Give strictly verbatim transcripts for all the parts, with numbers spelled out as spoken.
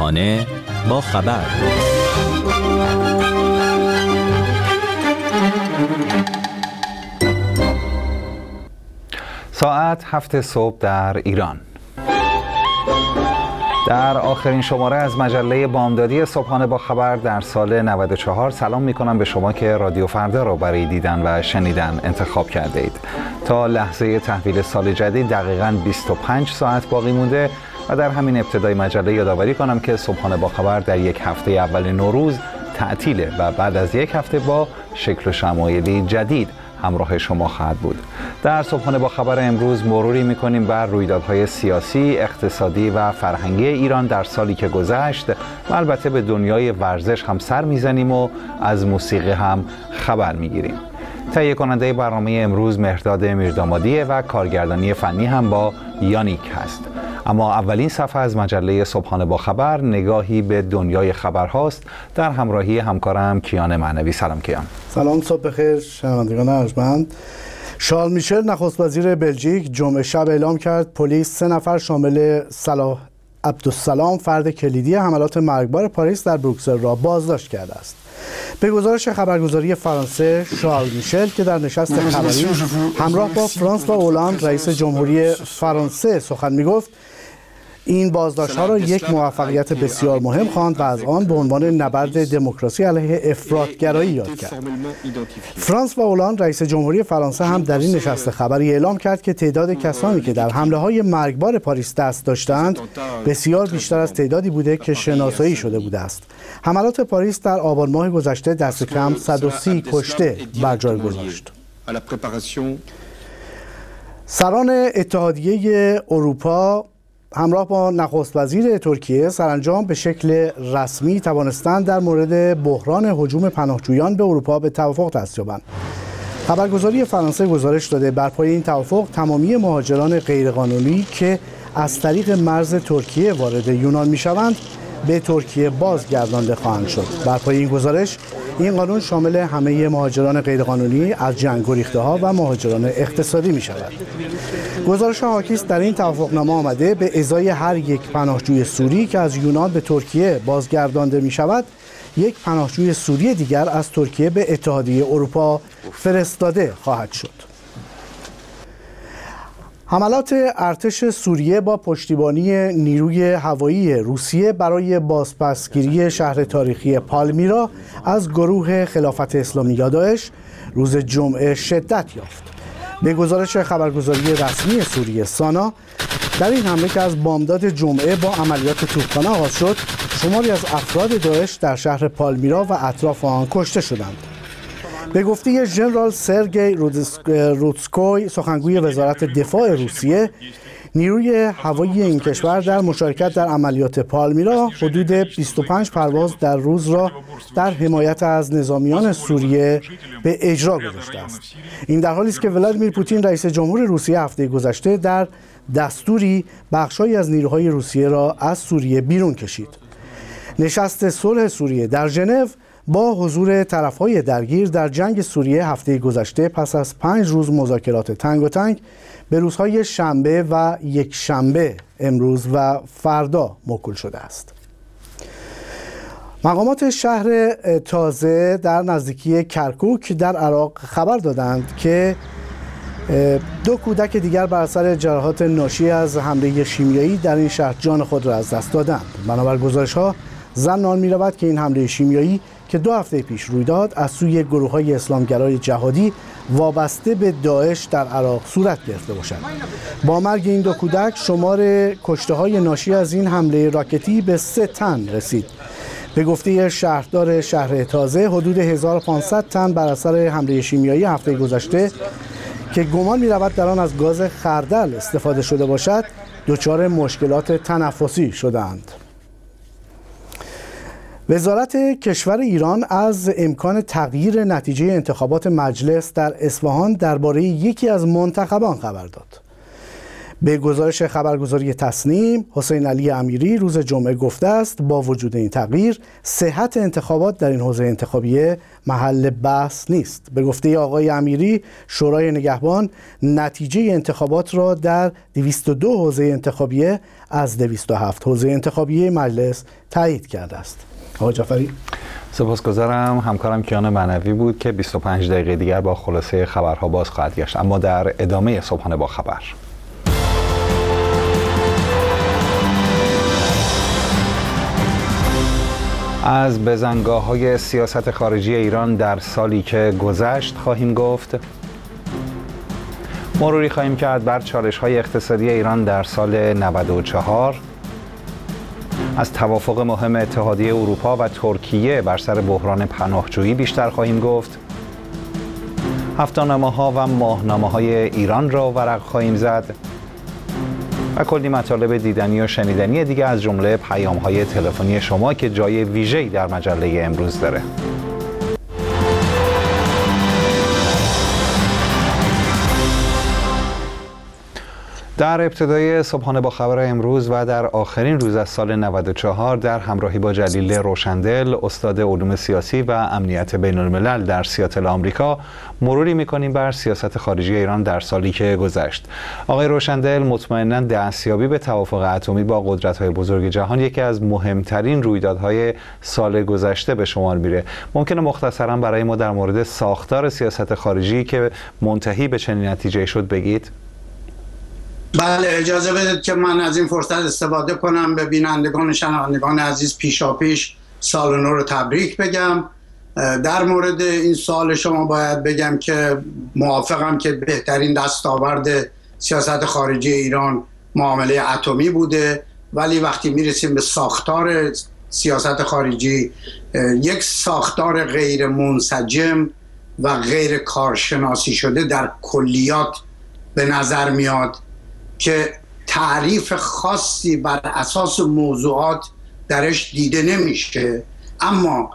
صبحانه با خبر. ساعت هفت صبح در ایران. در آخرین شماره از مجله بامدادی صبحانه با خبر در سال نود و چهار سلام میکنم به شما که رادیو فردا را برای دیدن و شنیدن انتخاب کرده اید. تا لحظه تحویل سال جدید دقیقاً بیست و پنج ساعت باقی مونده و در همین ابتدای مجله یادآوری کنم که صبحانه با خبر در یک هفته اول نوروز تعطیله و بعد از یک هفته با شکل و شمایلی جدید همراه شما خواهد بود. در صبحانه با خبر امروز مروری میکنیم بر رویدادهای سیاسی، اقتصادی و فرهنگی ایران در سالی که گذشت و البته به دنیای ورزش هم سر میزنیم و از موسیقی هم خبر میگیریم. تهیه کننده برنامه امروز مهرداد میردامادیه و کارگردانی فنی هم با یانیک هست. اما اولین صفحه از مجله صبحانه با خبر نگاهی به دنیای خبر هاست در همراهی همکارم کیان معنوی. سلام کیان. سلام، صبح بخیر شنوندگان ارجمند. شارل میشل نخست وزیر بلژیک جمعه شب اعلام کرد پلیس سه نفر شامل صلاح عبدالسلام فرد کلیدی حملات مرگبار پاریس در بروکسل را بازداشت کرده است. به گزارش خبرگزاری فرانسه، شارل میشل که در نشست خبری همراه با فرانس و اولاند رئیس جمهوری فرانسه سخن میگفت، این بازداشت‌ها را یک موفقیت بسیار مهم خواند و از آن به عنوان نبرد دموکراسی علیه افراط‌گرایی یاد کرد. فرانس و اولاند رئیس جمهوری فرانسه هم در این نشست خبری اعلام کرد که تعداد کسانی که در حمله‌های مرگبار پاریس دست داشتند بسیار بیشتر از تعدادی بوده که شناسایی شده بوده است. حملات پاریس در آبان ماه گذشته دست کم صد و سی کشته بر جای گذاشت. سران اتحادیه اروپا همراه با نخست وزیر ترکیه سرانجام به شکل رسمی توانستند در مورد بحران هجوم پناهجویان به اروپا به توافق دست یابند. خبرگزاری فرانسه گزارش داده بر پایه این توافق تمامی مهاجران غیرقانونی که از طریق مرز ترکیه وارد یونان میشوند به ترکیه بازگردانده خواهند شد. بر پایه این گزارش این قانون شامل همه مهاجران غیرقانونی از جنگ گریخته‌ها و مهاجران اقتصادی می شود. گزارش حاکی است در این توافقنامه آمده به ازای هر یک پناهجوی سوری که از یونان به ترکیه بازگردانده می شود، یک پناهجوی سوری دیگر از ترکیه به اتحادیه اروپا فرستاده خواهد شد. حملات ارتش سوریه با پشتیبانی نیروی هوایی روسیه برای بازپسگیری شهر تاریخی پالمیرا از گروه خلافت اسلامی یا داعش روز جمعه شدت یافت. به گزارش خبرگزاری رسمی سوریه سانا، در این حمله که از بامداد جمعه با عملیات توپخانه آغاز شد، شماری از افراد داعش در شهر پالمیرا و اطراف آن کشته شدند. به گفته ژنرال سرگئی رودسکوی سخنگوی وزارت دفاع روسیه، نیروی هوایی این کشور در مشارکت در عملیات پالمیرا حدود بیست و پنج پرواز در روز را در حمایت از نظامیان سوریه به اجرا گذاشته است. این در حالی است که ولادیمیر پوتین رئیس جمهور روسیه هفته گذشته در دستوری بخشایی از نیروهای روسیه را از سوریه بیرون کشید. نشست صلح سوریه در ژنو با حضور طرف‌های درگیر در جنگ سوریه هفته گذشته پس از پنج روز مذاکرات تنگاتنگ به روزهای شنبه و یک شنبه امروز و فردا موکول شده است. مقامات شهر تازه در نزدیکی کرکوک در عراق خبر دادند که دو کودک دیگر بر اثر جراحات ناشی از حمله شیمیایی در این شهر جان خود را از دست دادند. بنابر گزارش‌ها ظن آن می‌رود که این حمله شیمیایی که دو هفته پیش روی داد از سوی گروه‌های اسلامگرای جهادی وابسته به داعش در عراق صورت گرفته باشد. با مرگ این دو کودک شمار کشته‌های ناشی از این حمله راکتی به سه تن رسید. به گفته شهردار شهر تازه حدود هزار و پانصد تن بر اثر حمله شیمیایی هفته گذشته که گمان می‌رود در آن از گاز خردل استفاده شده باشد دچار مشکلات تنفسی شدند. وزارت کشور ایران از امکان تغییر نتیجه انتخابات مجلس در اصفهان درباره یکی از منتخبان خبر داد. به گزارش خبرگزاری تصنیم، حسین علی امیری روز جمعه گفته است با وجود این تغییر صحت انتخابات در این حوزه انتخابیه محل بحث نیست. به گفته آقای امیری، شورای نگهبان نتیجه انتخابات را در دویست و دو حوزه انتخابیه از دویست و هفت حوزه انتخابیه مجلس تایید کرده است. آقای جعفری، سپاسگزارم. همکارم کیان معنوی بود که بیست و پنج دقیقه دیگر با خلاصه خبرها باز خواهد گشت. اما در ادامه صبحانه با خبر، از بزنگاه‌های سیاست خارجی ایران در سالی که گذشت خواهیم گفت. مروری خواهیم کرد بر چالش‌های اقتصادی ایران در سال نود و چهار. از توافق مهم اتحادیه اروپا و ترکیه بر سر بحران پناهجویی بیشتر خواهیم گفت. هفته‌نامه‌ها و ماهنامه‌های ایران را ورق خواهیم زد و کلی مطالب دیدنی و شنیدنی دیگه از جمله پیام‌های تلفنی شما که جای ویژه‌ای در مجله امروز داره. در ابتدای صبحانه با خبر امروز و در آخرین روز از سال نود و چهار در همراهی با جلیل روشندل، استاد علوم سیاسی و امنیت بین الملل در سیاتل آمریکا، مروری می‌کنیم بر سیاست خارجی ایران در سالی که گذشت. آقای روشندل مطمئناً دستیابی به توافق اتمی با قدرت‌های بزرگ جهان یکی از مهمترین رویدادهای سال گذشته به شمار میره. ممکنه مختصراً برای ما در مورد ساختار سیاست خارجی که منتهی به چنین نتیجه‌ای شد بگید؟ بله، اجازه بدید که من از این فرصت استفاده کنم به بینندگان و شنوندگان عزیز پیشاپیش سال نو رو تبریک بگم. در مورد این سال شما باید بگم که موافقم که بهترین دستاورد سیاست خارجی ایران معامله اتمی بوده، ولی وقتی میرسیم به ساختار سیاست خارجی، یک ساختار غیر منسجم و غیر کارشناسی شده در کلیات به نظر میاد که تعریف خاصی بر اساس موضوعات درش دیده نمیشه، اما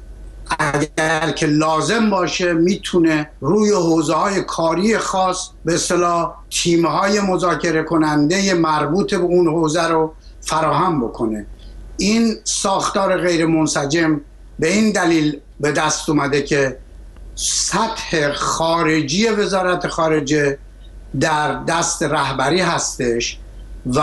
اگر که لازم باشه میتونه روی حوزه‌های کاری خاص به اصطلاح تیم‌های مذاکره کننده مربوط به اون حوزه رو فراهم بکنه. این ساختار غیر منسجم به این دلیل به دست اومده که سطح خارجی وزارت خارجه در دست رهبری هستش و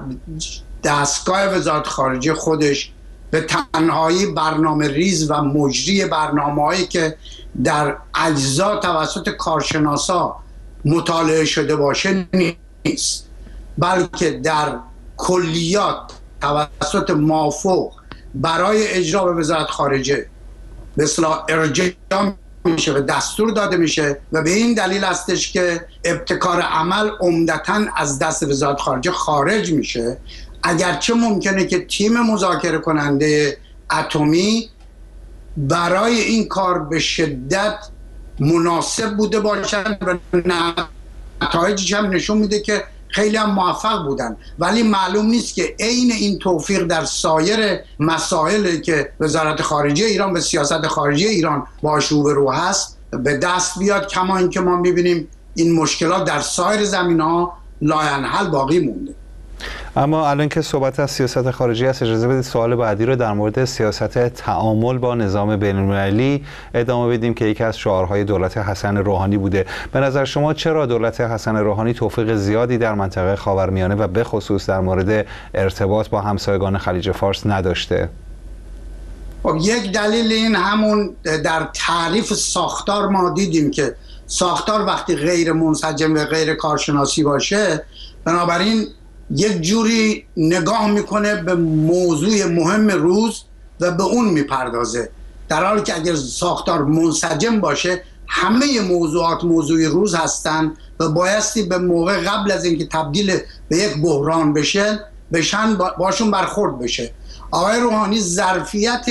دستگاه وزارت خارجه خودش به تنهایی برنامه ریز و مجری برنامه هایی که در اجزا توسط کارشناسا مطالعه شده باشه نیست، بلکه در کلیات توسط مافوق برای اجرا به وزارت خارجه به اصطلاح ارجاع میشه و دستور داده میشه و به این دلیل هستش که ابتکار عمل عمدتاً از دست وزارت خارجه خارج میشه. اگرچه ممکنه که تیم مذاکره کننده اتمی برای این کار به شدت مناسب بوده باشن و نتایجش هم نشون میده که خیلی هم موفق بودن، ولی معلوم نیست که عین این توفیق در سایر مسائلی که وزارت خارجه ایران به سیاست خارجی ایران باهاش روبرو هست به دست بیاد، کما اینکه ما میبینیم این مشکلات در سایر زمینه‌ها لاینحل باقی مونده. اما الان که صحبت از سیاست خارجی است، اجازه بدید سوال بعدی رو در مورد سیاست تعامل با نظام بین‌المللی ادامه بدیم که یکی از شعارهای دولت حسن روحانی بوده. به نظر شما چرا دولت حسن روحانی توفیق زیادی در منطقه خاورمیانه و به خصوص در مورد ارتباط با همسایگان خلیج فارس نداشته؟ خب یک دلیل این همون در تعریف ساختار ما دیدیم که ساختار وقتی غیر منسجم و غیر کارشناسی باشه، بنابراین یک جوری نگاه میکنه به موضوع مهم روز و به اون میپردازه، در حالی که اگر ساختار منسجم باشه همه موضوعات موضوع روز هستن و بایستی به موقع قبل از اینکه تبدیل به یک بحران بشه بشن باشون برخورد بشه. آقای روحانی ظرفیت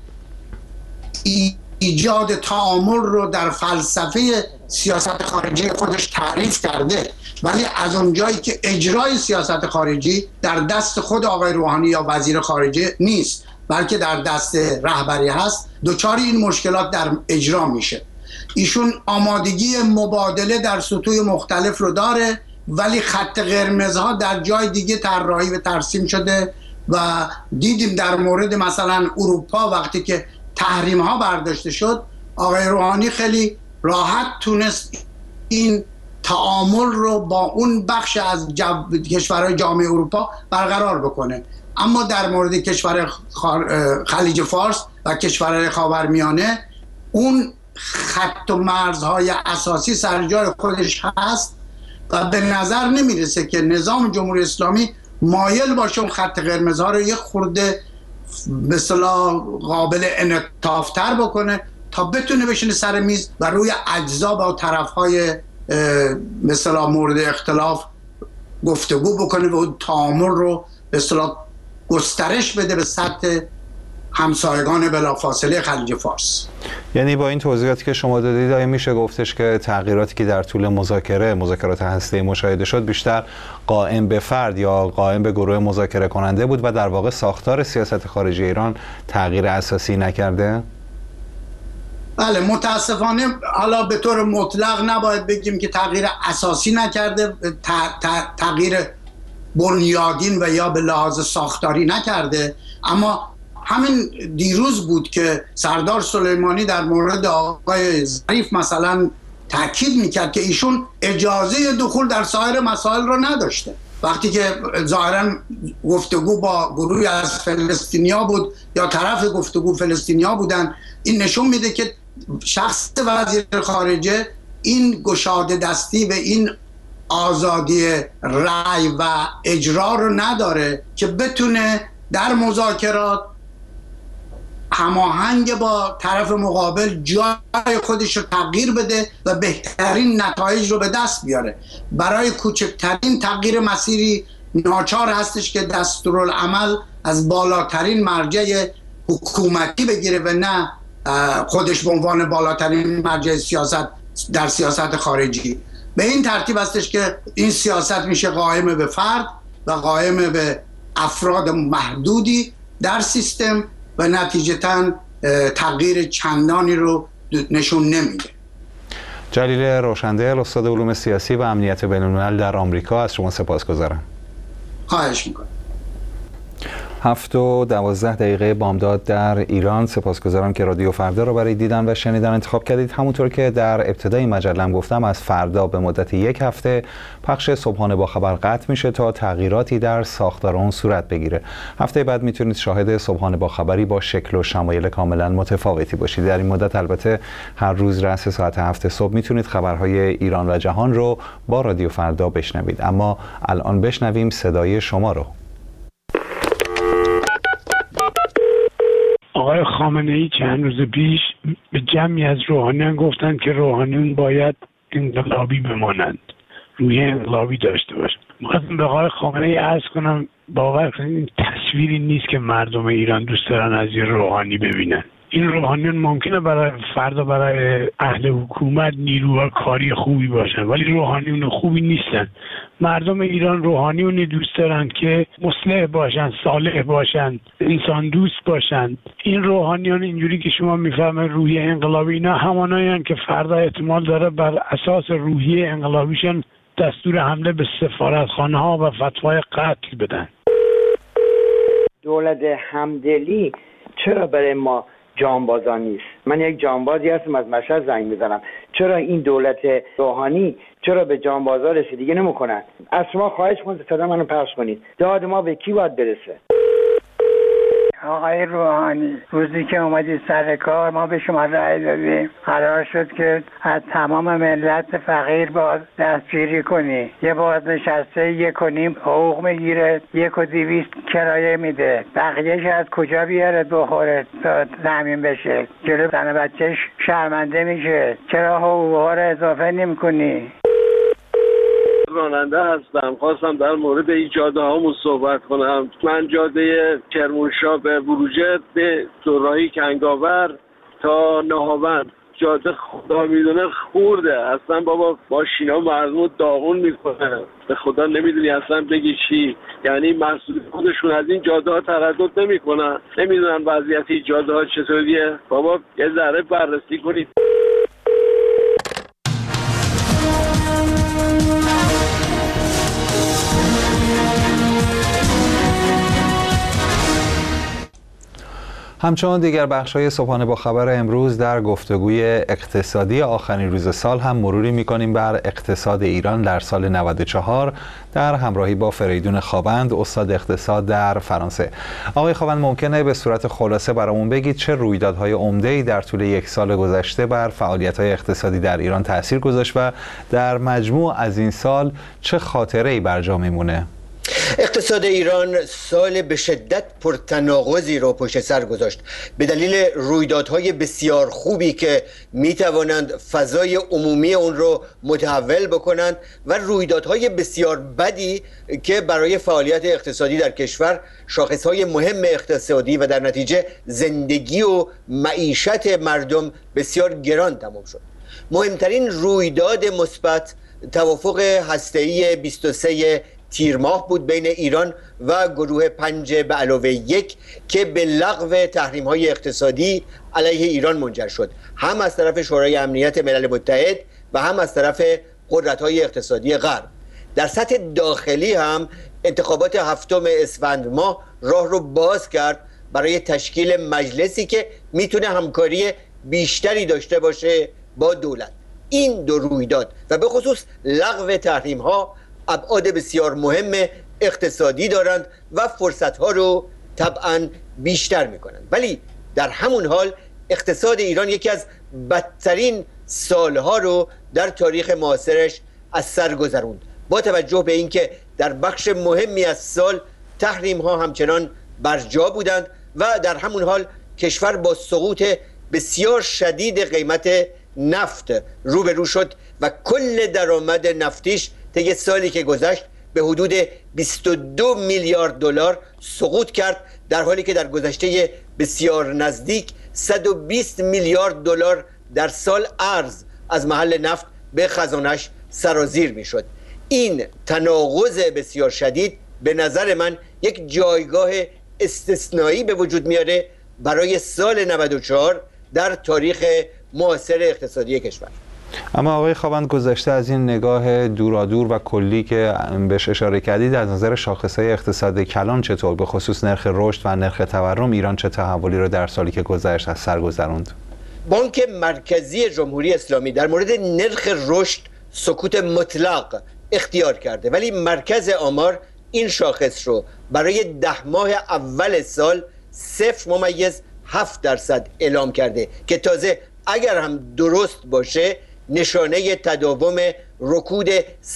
ایجاد تعامل رو در فلسفه سیاست خارجی خودش تعریف کرده، ولی از اونجایی که اجرای سیاست خارجی در دست خود آقای روحانی یا وزیر خارجه نیست، بلکه در دست رهبری هست، دچار این مشکلات در اجرا میشه. ایشون آمادگی مبادله در سطوح مختلف رو داره، ولی خط قرمزها در جای دیگه طراحی و ترسیم شده و دیدیم در مورد مثلا اروپا وقتی که تحریم ها برداشته شد، آقای روحانی خیلی راحت تونست این تعامل رو با اون بخش از جو... کشورهای جامعه اروپا برقرار بکنه. اما در مورد کشور خلیج فارس و کشورهای خاورمیانه اون خط و مرزهای اساسی سر جای خودش هست و به نظر نمیرسه که نظام جمهوری اسلامی مایل باشه اون خط قرمزها رو یک خورده به اصطلاح قابل انعطاف‌تر بکنه تا بتونه بشینه سر میز و روی اجزا با طرف‌های به اصطلاح مورد اختلاف گفتگو بکنه و اون تعامل رو به اصطلاح گسترش بده به سطح همسایگان بلافاصله خلیج فارس. یعنی با این توضیحاتی که شما دادید آیا میشه گفتش که تغییراتی که در طول مذاکره مذاکرات هسته‌ای مشاهده شد بیشتر قائم به فرد یا قائم به گروه مذاکره کننده بود و در واقع ساختار سیاست خارجی ایران تغییر اساسی نکرده؟ بله، متاسفانه حالا به طور مطلق نباید بگیم که تغییر اساسی نکرده، تغییر بنیادین و یا به لحاظ ساختاری نکرده. اما همین دیروز بود که سردار سلیمانی در مورد آقای ظریف مثلا تاکید میکرد که ایشون اجازه دخول در سایر مسائل رو نداشته. وقتی که ظاهرا گفتگو با گروهی از فلسطینیا بود یا طرف گفتگو فلسطینیا بودن، این نشون میده که شخص وزیر خارجه این گشاده دستی و این آزادی رأی و اجرا رو نداره که بتونه در مذاکرات هماهنگ با طرف مقابل جای خودش رو تغییر بده و بهترین نتایج رو به دست بیاره. برای کوچکترین تغییر مسیری ناچار هستش که دستورالعمل از بالاترین مرجع حکومتی بگیره و نه خودش به عنوان بالاترین مرجع سیاست در سیاست خارجی. به این ترتیب هستش که این سیاست میشه قائم به فرد و قائم به افراد محدودی در سیستم و نتیجتاً تغییر چندانی رو نشون نمیده. جلیل روشندل، استاد علوم سیاسی و امنیت بین‌الملل در آمریکا، از شما سپاسگزارم. خواهش میکنم. هفت و دوازده دقیقه بامداد در ایران. سپاسگزارم که رادیو فردا رو برای دیدن و شنیدن انتخاب کردید. همونطور که در ابتدای مجله‌ام گفتم از فردا به مدت یک هفته پخش صبحانه با خبر قطع میشه تا تغییراتی در ساختار اون صورت بگیره. هفته بعد میتونید شاهد صبحانه با خبری با شکل و شمایل کاملا متفاوتی باشید. در این مدت البته هر روز رأس ساعت هفت صبح میتونید خبرهای ایران و جهان رو با رادیو فردا بشنوید. اما الان بشنویم صدای شما رو. آقای خامنه‌ای چند روز پیش به جمعی از روحانیان گفتند که روحانیون باید انقلابی بمانند، روی انقلابی داشته باشند. می‌خواستم به آقای خامنه‌ای عرض کنم باور کنید این تصویری نیست که مردم ایران دوست دارن از یه روحانی ببینن. این روحانیون ممکنه برای فردا برای اهل حکومت نیروها کاری خوبی باشن ولی روحانیون خوبی نیستن. مردم ایران روحانیون دوست دارن که مصلح باشن، صالح باشن، انسان دوست باشن. این روحانیون اینجوری که شما میفهمن روحیه انقلابی، اینا همانایین که فردا احتمال داره بر اساس روحیه انقلابیشون دستور حمله به سفارتخانه ها و فتوای قتل بدن. دولت همدلی چرا برای ما جانبازان نیست؟ من یک جانبازی هستم، از مشهد زنگ میزنم. چرا این دولت روحانی چرا به جانبازا رسیدگی نمیکنن؟ از شما خواهش میکنم صدا منو پخش کنید. داد ما به کی باید برسه؟ آقای روحانی، روزی که اومدید سر کار ما به شما رأی دادیم، قرار شد که از تمام ملت فقیر باز دستگیری کنی. یه بازنشسته یک و نیم حقوق میگیره، یک و دیویست کرایه میده، بقیهش از کجا بیاره بخوره تا تامین بشه؟ جلو زن بچهش شرمنده میشه. چرا حقوقها رو اضافه نمی کنی؟ راننده هستم، خواستم در مورد این جاده هامون صحبت کنم. من جاده کرمانشاه به بروجرد به دوراهی کنگاور تا نهاوند جاده خدا میدونه خورده اصلا. بابا ماشینا مردم داغون میکنه، به خدا نمیدونی اصلا بگی چی. یعنی مسئول خودشون از این جاده ها تردد نمیکنن، نمیدونن وضعیت این جاده ها چطوریه. بابا یه ذره بررسی کنید. همچنان دیگر بخش‌های صبحانه با خبر امروز در گفتگوی اقتصادی آخرین روز سال هم مروری می‌کنیم بر اقتصاد ایران در سال نود و چهار در همراهی با فریدون خوابند، استاد اقتصاد در فرانسه. آقای خوابند، ممکنه به صورت خلاصه برامون بگید چه رویدادهای عمده‌ای در طول یک سال گذشته بر فعالیت‌های اقتصادی در ایران تأثیر گذاشت و در مجموع از این سال چه خاطره‌ای بر جا میمونه؟ اقتصاد ایران سال به شدت پرتناقضی را پشت سر گذاشت به دلیل رویدادهای بسیار خوبی که می توانند فضای عمومی اون رو متحول بکنند و رویدادهای بسیار بدی که برای فعالیت اقتصادی در کشور شاخصهای مهم اقتصادی و در نتیجه زندگی و معیشت مردم بسیار گران تمام شد. مهمترین رویداد مثبت توافق هسته‌ای بیست و سه تیر ماه بود بین ایران و گروه پنج به علاوه یک که به لغو تحریم های اقتصادی علیه ایران منجر شد، هم از طرف شورای امنیت ملل متحد و هم از طرف قدرت های اقتصادی غرب. در سطح داخلی هم انتخابات هفتم اسفند ماه راه رو باز کرد برای تشکیل مجلسی که میتونه همکاری بیشتری داشته باشه با دولت. این دو رویداد و به خصوص لغو تحریم ها ابعاد بسیار مهم اقتصادی دارند و فرصت‌ها رو طبعاً بیشتر می‌کنند، ولی در همون حال اقتصاد ایران یکی از بدترین سالها رو در تاریخ معاصرش از سر گذروند، با توجه به اینکه در بخش مهمی از سال تحریم‌ها همچنان برجا بودند و در همون حال کشور با سقوط بسیار شدید قیمت نفت روبرو شد و کل درآمد نفتیش طی سالی که گذشت به حدود بیست و دو میلیارد دلار سقوط کرد، در حالی که در گذشته بسیار نزدیک صد و بیست میلیارد دلار در سال ارز از محل نفت به خزانش سرازیر میشد. این تناقض بسیار شدید به نظر من یک جایگاه استثنایی به وجود میاره برای سال نود و چهار در تاریخ معاصر اقتصادی کشور. اما آقای خوابند، گذشته از این نگاه دورادور و کلی که بهش اشاره کردید، از نظر شاخصهای اقتصاد کلان چطور، به خصوص نرخ رشد و نرخ تورم، ایران چه تحولی رو در سالی که گذشت از سر گذروند؟ بانک مرکزی جمهوری اسلامی در مورد نرخ رشد سکوت مطلق اختیار کرده، ولی مرکز آمار این شاخص رو برای ده ماه اول سال صفر ممیز هفت درصد اعلام کرده که تازه اگر هم درست باشه نشانه تداوم رکود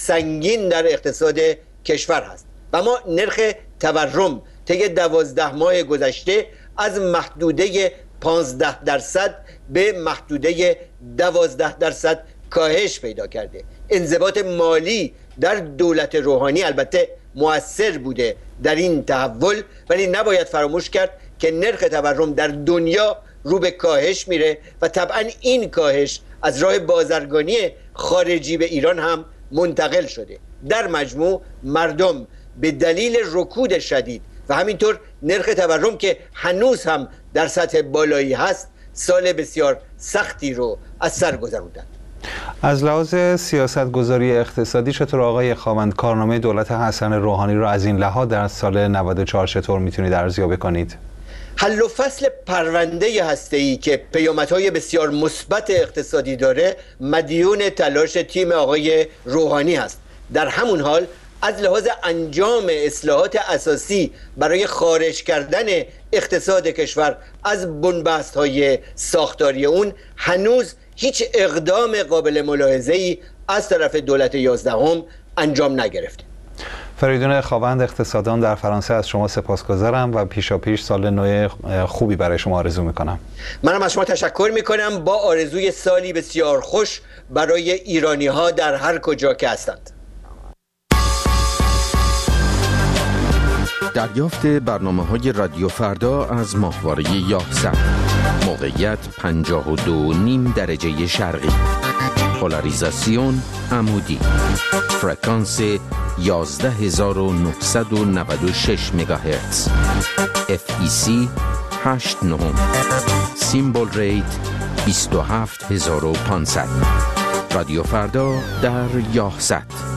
سنگین در اقتصاد کشور هست. و ما نرخ تورم طی دوازده ماه گذشته از محدوده پانزده درصد به محدوده دوازده درصد کاهش پیدا کرده. انضباط مالی در دولت روحانی البته مؤثر بوده در این تحول، ولی نباید فراموش کرد که نرخ تورم در دنیا رو به کاهش میره و طبعا این کاهش از راه بازرگانی خارجی به ایران هم منتقل شده. در مجموع مردم به دلیل رکود شدید و همینطور نرخ تورم که هنوز هم در سطح بالایی هست سال بسیار سختی رو از سر گذروندند. از لحاظ سیاست‌گذاری اقتصادی چطور آقای خوابند کارنامه دولت حسن روحانی رو از این لحاظ در سال نود و چهار چطور میتونید ارزیابی کنید؟ حل و فصل پرونده هسته‌ای که پیامدهای بسیار مثبت اقتصادی داره مدیون تلاش تیم آقای روحانی هست. در همون حال از لحاظ انجام اصلاحات اساسی برای خارج کردن اقتصاد کشور از بنبست‌های ساختاری اون هنوز هیچ اقدام قابل ملاحظه‌ای از طرف دولت یازدهم انجام نگرفته. فریدون خوابند، اقتصاددان در فرانسه، از شما سپاسگزارم و پیشاپیش سال نو خوبی برای شما آرزو میکنم. منم از شما تشکر میکنم با آرزوی سالی بسیار خوش برای ایرانی ها در هر کجا که هستند. دریافت برنامه‌های رادیو فردا از ماهواره یاحصت. موقعیت پنجاه و دو و نیم درجه شرقی. پولاریزاسیون عمودی. فرکانس یازده هزار و نهصد و نود و شش مگاهرتز. اف ای سی هشت نه. سیمبل ریت بیست و هفت هزار و پانصد. رادیو فردا در یاحصت.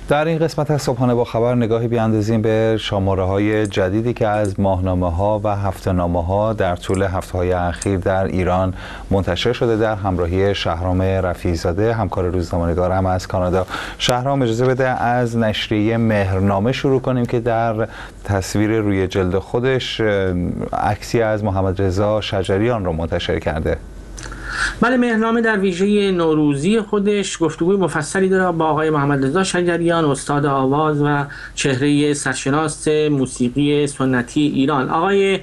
در این قسمت از صبحانه با خبر نگاهی بیاندازیم به شماره‌های جدیدی که از ماهنامه‌ها و هفته‌نامه‌ها در طول هفته‌های اخیر در ایران منتشر شده در همراهی شهرام رفیع‌زاده، همکار روزنامه‌نگارم از کانادا. شهرام، اجازه بده از نشریه مهرنامه شروع کنیم که در تصویر روی جلد خودش عکسی از محمد رضا شجریان رو منتشر کرده. بله، مهرنامه در ویژه نوروزی خودش گفتگوی مفصلی داره با آقای محمد رضا شجریان، استاد آواز و چهره سرشناس موسیقی سنتی ایران. آقای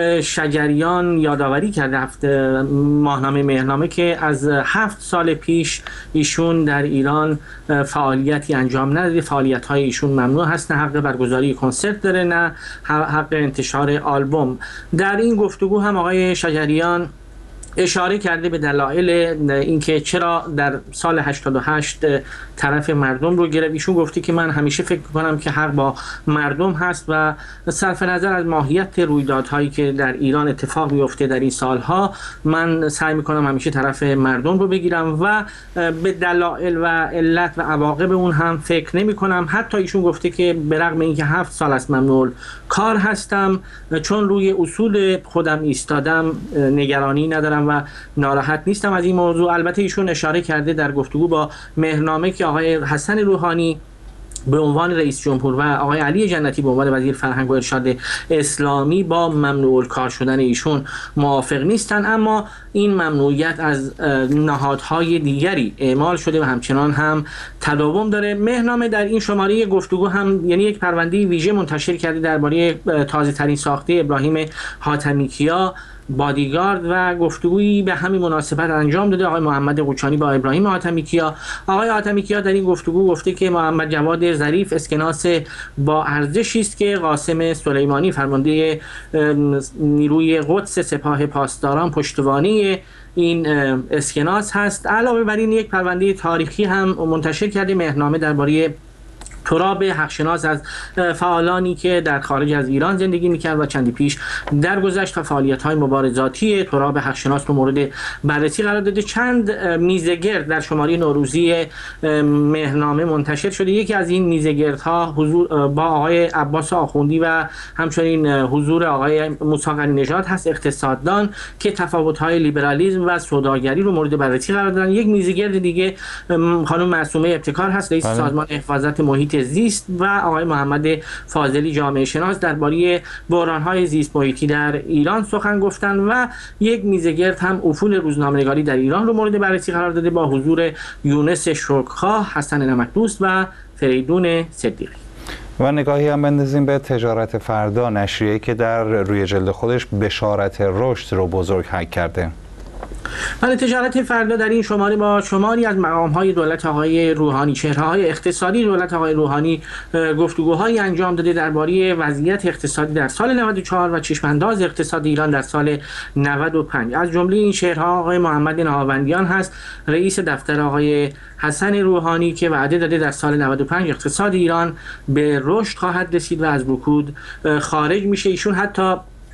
شجریان یادآوری کرده هفته ماهنامه مهرنامه که از هفت سال پیش ایشون در ایران فعالیتی انجام نداده، فعالیت‌های ایشون ممنوع هست، نه حق برگزاری کنسرت داره نه حق انتشار آلبوم. در این گفتگو هم آقای شجریان اشاره کرده به دلایل اینکه چرا در سال هشتاد و هشت طرف مردم رو گرفت. ایشون گفته که من همیشه فکر می‌کنم که حق با مردم هست و صرف نظر از ماهیت رویدادهایی که در ایران اتفاق میفته در این سالها، من سعی می‌کنم همیشه طرف مردم رو بگیرم و به دلایل و علت و عواقب اون هم فکر نمی‌کنم. حتی ایشون گفته که به رغم اینکه هفت سال از ممنوع کار هستم، چون روی اصول خودم ایستادم نگرانی ندارم و ناراحت نیستم از این موضوع. البته ایشون اشاره کرده در گفتگو با مهرنامه که آقای حسن روحانی به عنوان رئیس جمهور و آقای علی جنتی به عنوان وزیر فرهنگ و ارشاد اسلامی با ممنوع کار شدن ایشون موافق نیستن، اما این ممنوعیت از نهادهای دیگری اعمال شده و همچنان هم تداوم داره. مهرنامه در این شماره گفتگو هم یعنی یک پرونده ویژه منتشر کرده درباره تازه ترین ساخته ابراهیم حاتمیکیا بادیگارد و گفتگویی به همین مناسبت انجام داده آقای محمد قوچانی با ابراهیم حاتمیکیا. آقای حاتمیکیا در این گفتگو گفته که محمد جواد ظریف اسکناس با ارزشی است که قاسم سلیمانی فرمانده نیروی قدس سپاه پاسداران پشتوانه این اسکناس هست. علاوه بر این یک پرونده تاریخی هم منتشر کرده مهرنامه درباره تراب حقشناس از فعالانی که در خارج از ایران زندگی میکرد و چندی پیش درگذشت و فعالیت‌های مبارزاتی تراب حقشناس رو مورد بررسی قرار داده. چند میزگرد در شماره نوروزی مهرنامه منتشر شده. یکی از این میزگردها حضور با آقای عباس آخوندی و همچنین حضور آقای موسی قنی‌نژاد هست، اقتصاددان که تفاوت‌های لیبرالیسم و سوداگری رو مورد بررسی قرار دادن. یک میزگرد دیگه خانم معصومه ابتکار هست، رئیس سازمان حفاظت محیط زیست و آقای محمد فاضلی جامعه شناس درباره بحران‌های زیست محیطی در ایران سخن گفتن و یک میزگرد هم افول روزنامه‌نگاری در ایران رو مورد بررسی قرار داده با حضور یونس شکرخواه، حسن نمکدوست و فریدون صدیقی. و نگاهی هم بندازیم به تجارت فردا، نشریه‌ای که در روی جلد خودش بشارت رشد رو بزرگ حک کرده. بله، تجارت فردا در این شماره با شماری از مقام‌های دولت آقای روحانی، چهره‌های اقتصادی دولت آقای روحانی گفتگوهایی انجام داده درباره وضعیت اقتصادی در سال نود و چهار و چشم‌انداز اقتصاد ایران در سال نود و پنج. از جمله این چهره‌ها آقای محمد نهاوندیان هست، رئیس دفتر آقای حسن روحانی که وعده داده در سال نود و پنج اقتصاد ایران به رشد خواهد رسید و از رکود خارج میشه. ایشون حتی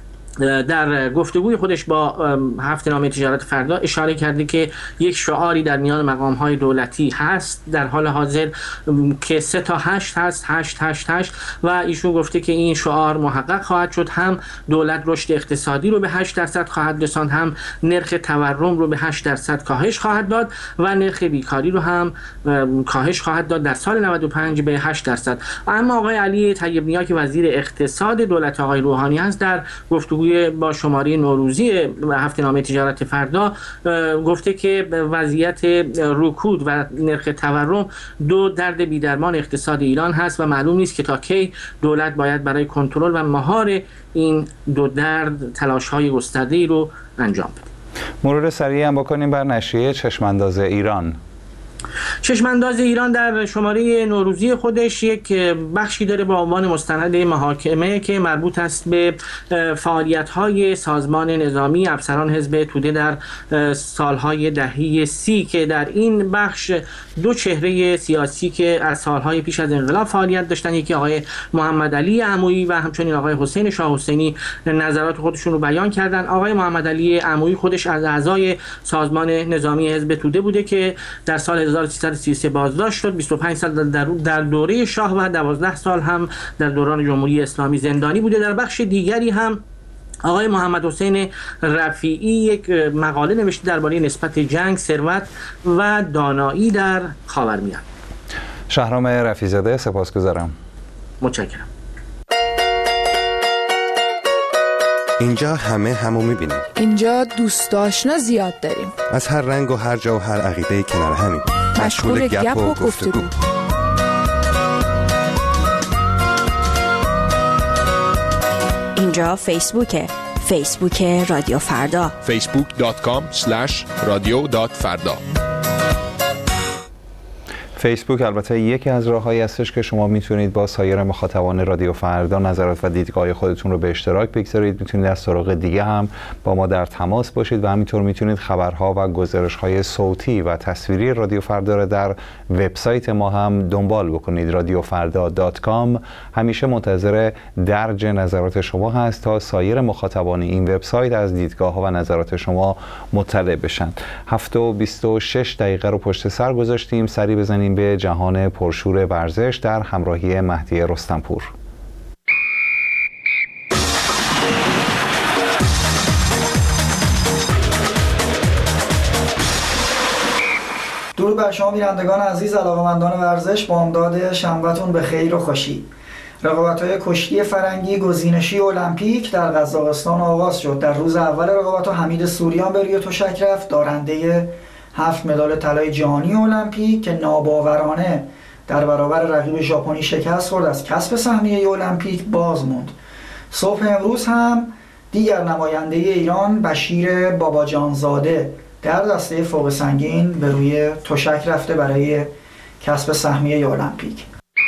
در گفتگوی خودش با هفته‌نامه تجارت فردا اشاره کرده که یک شعاری در میان مقام‌های دولتی هست در حال حاضر که سه تا هشت هست، هشت هشت هشت، و ایشون گفته که این شعار محقق خواهد شد. هم دولت رشد اقتصادی رو به هشت درصد خواهد رساند، هم نرخ تورم رو به هشت درصد کاهش خواهد داد و نرخ بیکاری رو هم کاهش خواهد داد در سال نود و پنج به هشت درصد. اما آقای علی طیب نیا که وزیر اقتصاد دولت آقای روحانی هست در گفتگو با شماره نوروزی هفته‌نامه تجارت فردا گفته که وضعیت رکود و نرخ تورم دو درد بی‌درمان اقتصاد ایران هست و معلوم نیست که تا کی دولت باید برای کنترل و مهار این دو درد تلاش‌های گسترده‌ای رو انجام بده. مرور سریع هم بکنیم بر نشریه چشم‌انداز ایران. چشم‌انداز ایران در شماره نوروزی خودش یک بخشی داره با عنوان مستند محاکمه که مربوط است به فعالیت‌های سازمان نظامی افسران حزب توده در سالهای دهه سی که در این بخش دو چهره سیاسی که از سالهای پیش از انقلاب فعالیت داشتن، یکی آقای محمد علی عمویی و همچنین آقای حسین شاه حسینی نظرات خودشون رو بیان کردن. آقای محمد علی عمویی خودش از اعضای سازمان نظامی حزب توده بوده که در سال هزار و سیصد و سی و سه بازداشت شد، بیست و پنج سال در در دوره شاه و دوازده سال هم در دوران جمهوری اسلامی زندانی بوده. در بخش دیگری هم آقای محمد حسین رفیعی یک مقاله نوشته درباره نسبت جنگ، ثروت و دانایی در خاورمیانه. شهرام رفیع‌زاده، سپاسگزارم. متشکرم. اینجا همه همو میبینیم. اینجا دوست آشنا زیاد داریم. از هر رنگ و هر جا و هر عقیده کنار همیم. مشغول گپ و گفتگو. اینجا فیسبوکه. فیسبوک رادیو فردا. فیسبوک دات کام اسلش رادیو دات فردا. فیسبوک البته یکی از راه‌هایی هستش که شما میتونید با سایر مخاطبان رادیو فردا نظرات و دیدگاه خودتون رو به اشتراک بگذارید. میتونید از طرق دیگه هم با ما در تماس باشید و همینطور میتونید خبرها و گزارش‌های صوتی و تصویری رادیو فردا رو در وبسایت ما هم دنبال بکنید، رادیو فردا دات کام. همیشه منتظر درج نظرات شما هست تا سایر مخاطبان این وبسایت از دیدگاه‌ها و نظرات شما مطلع بشن. هفت و بیست و شش دقیقه رو پشت سر گذاشتیم. سری بزنیم به جهان پرشور ورزش در همراهی مهدی رستمپور. درود بر شما بینندگان عزیز، علاقه‌مندان ورزش، بامداد شنبه‌تون به خیر و خوشی. رقابت‌های کشتی فرنگی گزینشی المپیک در قزاقستان آغاز شد. در روز اول رقابت‌ها حمید سوریان به روی تشک رفت، دارنده هفت مدال طلای جهانی المپیک که ناباورانه در برابر رقیب ژاپنی شکست خورد، از کسب سهمیه المپیک باز موند. صبح امروز هم دیگر نماینده ایران بشیر باباجانزاده در دسته فوق سنگین به روی تشک رفته برای کسب سهمیه المپیک.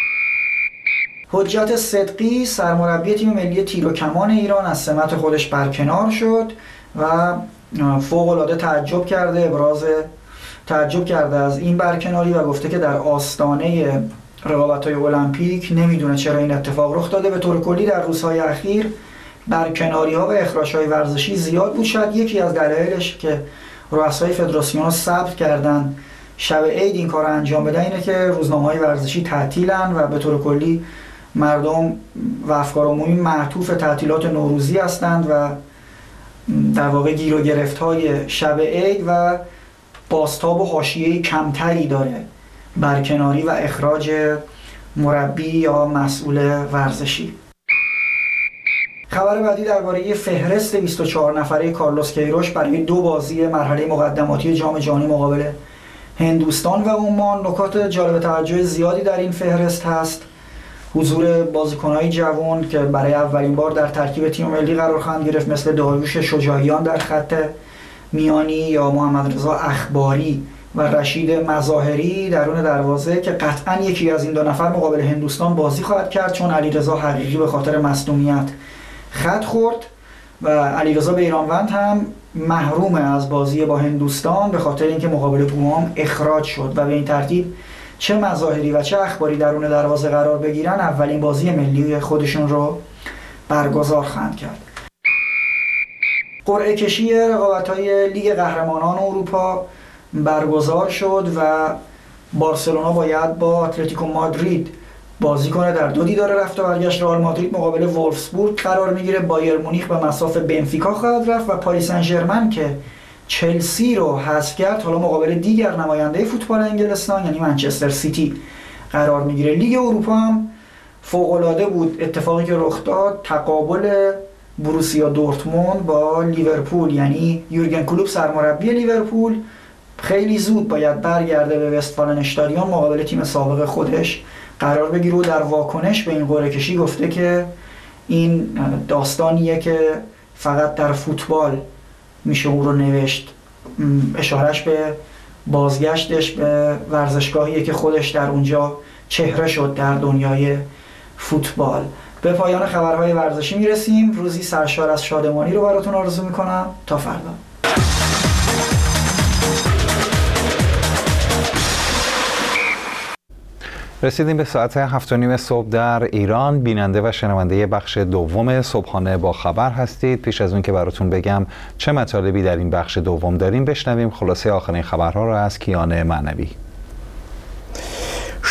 حجت صدقی سرمربی تیم ملی تیر و کمان ایران از سمت خودش برکنار شد و فوق‌العاده تعجب کرده، ابراز تعجب کرده از این برکناری و گفته که در آستانه رقابت‌های المپیک نمیدونه چرا این اتفاق رخ داده. به طور کلی در روزهای اخیر برکناری‌ها و اخراج‌های ورزشی زیاد بود. شاید یکی از دلایلش که رؤسای فدراسیون‌ها صبر کردن شب عید این کار رو انجام بدن اینه که روزنامه‌های ورزشی تعطیلن و به طور کلی مردم و افکار عمومی معطوف تعطیلات نوروزی هستند و در واقع گیر و گرفت‌های شب عید و بازتاب و حاشیه‌ای کمتری داره برکناری و اخراج مربی یا مسئول ورزشی. خبر بعدی درباره فهرست بیست و چهار نفره کارلوس کیروش برای دو بازی مرحله مقدماتی جام جهانی مقابل هندوستان و عمان. نکات جالب توجه زیادی در این فهرست هست. حضور بازیکن‌های جوان که برای اولین بار در ترکیب تیم ملی قرار خواهند گرفت، مثل داریوش شجاعیان در خط میانی یا محمد رضا اخباری و رشید مظاهری درون دروازه که قطعاً یکی از این دو نفر مقابل هندوستان بازی خواهد کرد، چون علیرضا حقیقی به خاطر مصدومیت خط خورد و علیرضا بیرانوند هم محروم از بازی با هندوستان به خاطر اینکه مقابل گوام اخراج شد و به این ترتیب چه مظاهری و چه اخباری درون دروازه قرار بگیرن اولین بازی ملی خودشون رو برگزار خواهند کرد. قرعه کشی رقابت‌های لیگ قهرمانان اروپا برگزار شد و بارسلونا باید با اتلتیکو مادرید بازی کنه. در دو دیدار رفت و برگشت رئال مادرید مقابل وولفسبورگ قرار میگیره. بایر مونیخ به مصاف بنفیکا خواهد رفت و پاریس سن ژرمن که چلسی رو حذف کرد حالا مقابل دیگر نماینده فوتبال انگلستان یعنی منچستر سیتی قرار میگیره. لیگ اروپا هم فوق‌العاده بود اتفاقی که رخ داد، تقابل بروسیا دورتموند با لیورپول، یعنی یورگن کلوپ سرمربی لیورپول خیلی زود باید برگرده به وستفالن اشتادیون مقابل تیم سابق خودش قرار بگیره و در واکنش به این قرعه کشی گفته که این داستانیه که فقط در فوتبال میشه او رو نوشت. اشارش به بازگشتش به ورزشگاهیه که خودش در اونجا چهره شد در دنیای فوتبال. به پایان خبرهای ورزشی میرسیم. روزی سرشار از شادمانی رو براتون آرزو میکنم. تا فردا. رسیدیم به ساعت هفت و نیم صبح در ایران. بیننده و شنونده بخش دوم صبحانه با خبر هستید. پیش از اون که براتون بگم چه مطالبی در این بخش دوم داریم، بشنویم خلاصه آخرین خبرها را از کیان معنوی.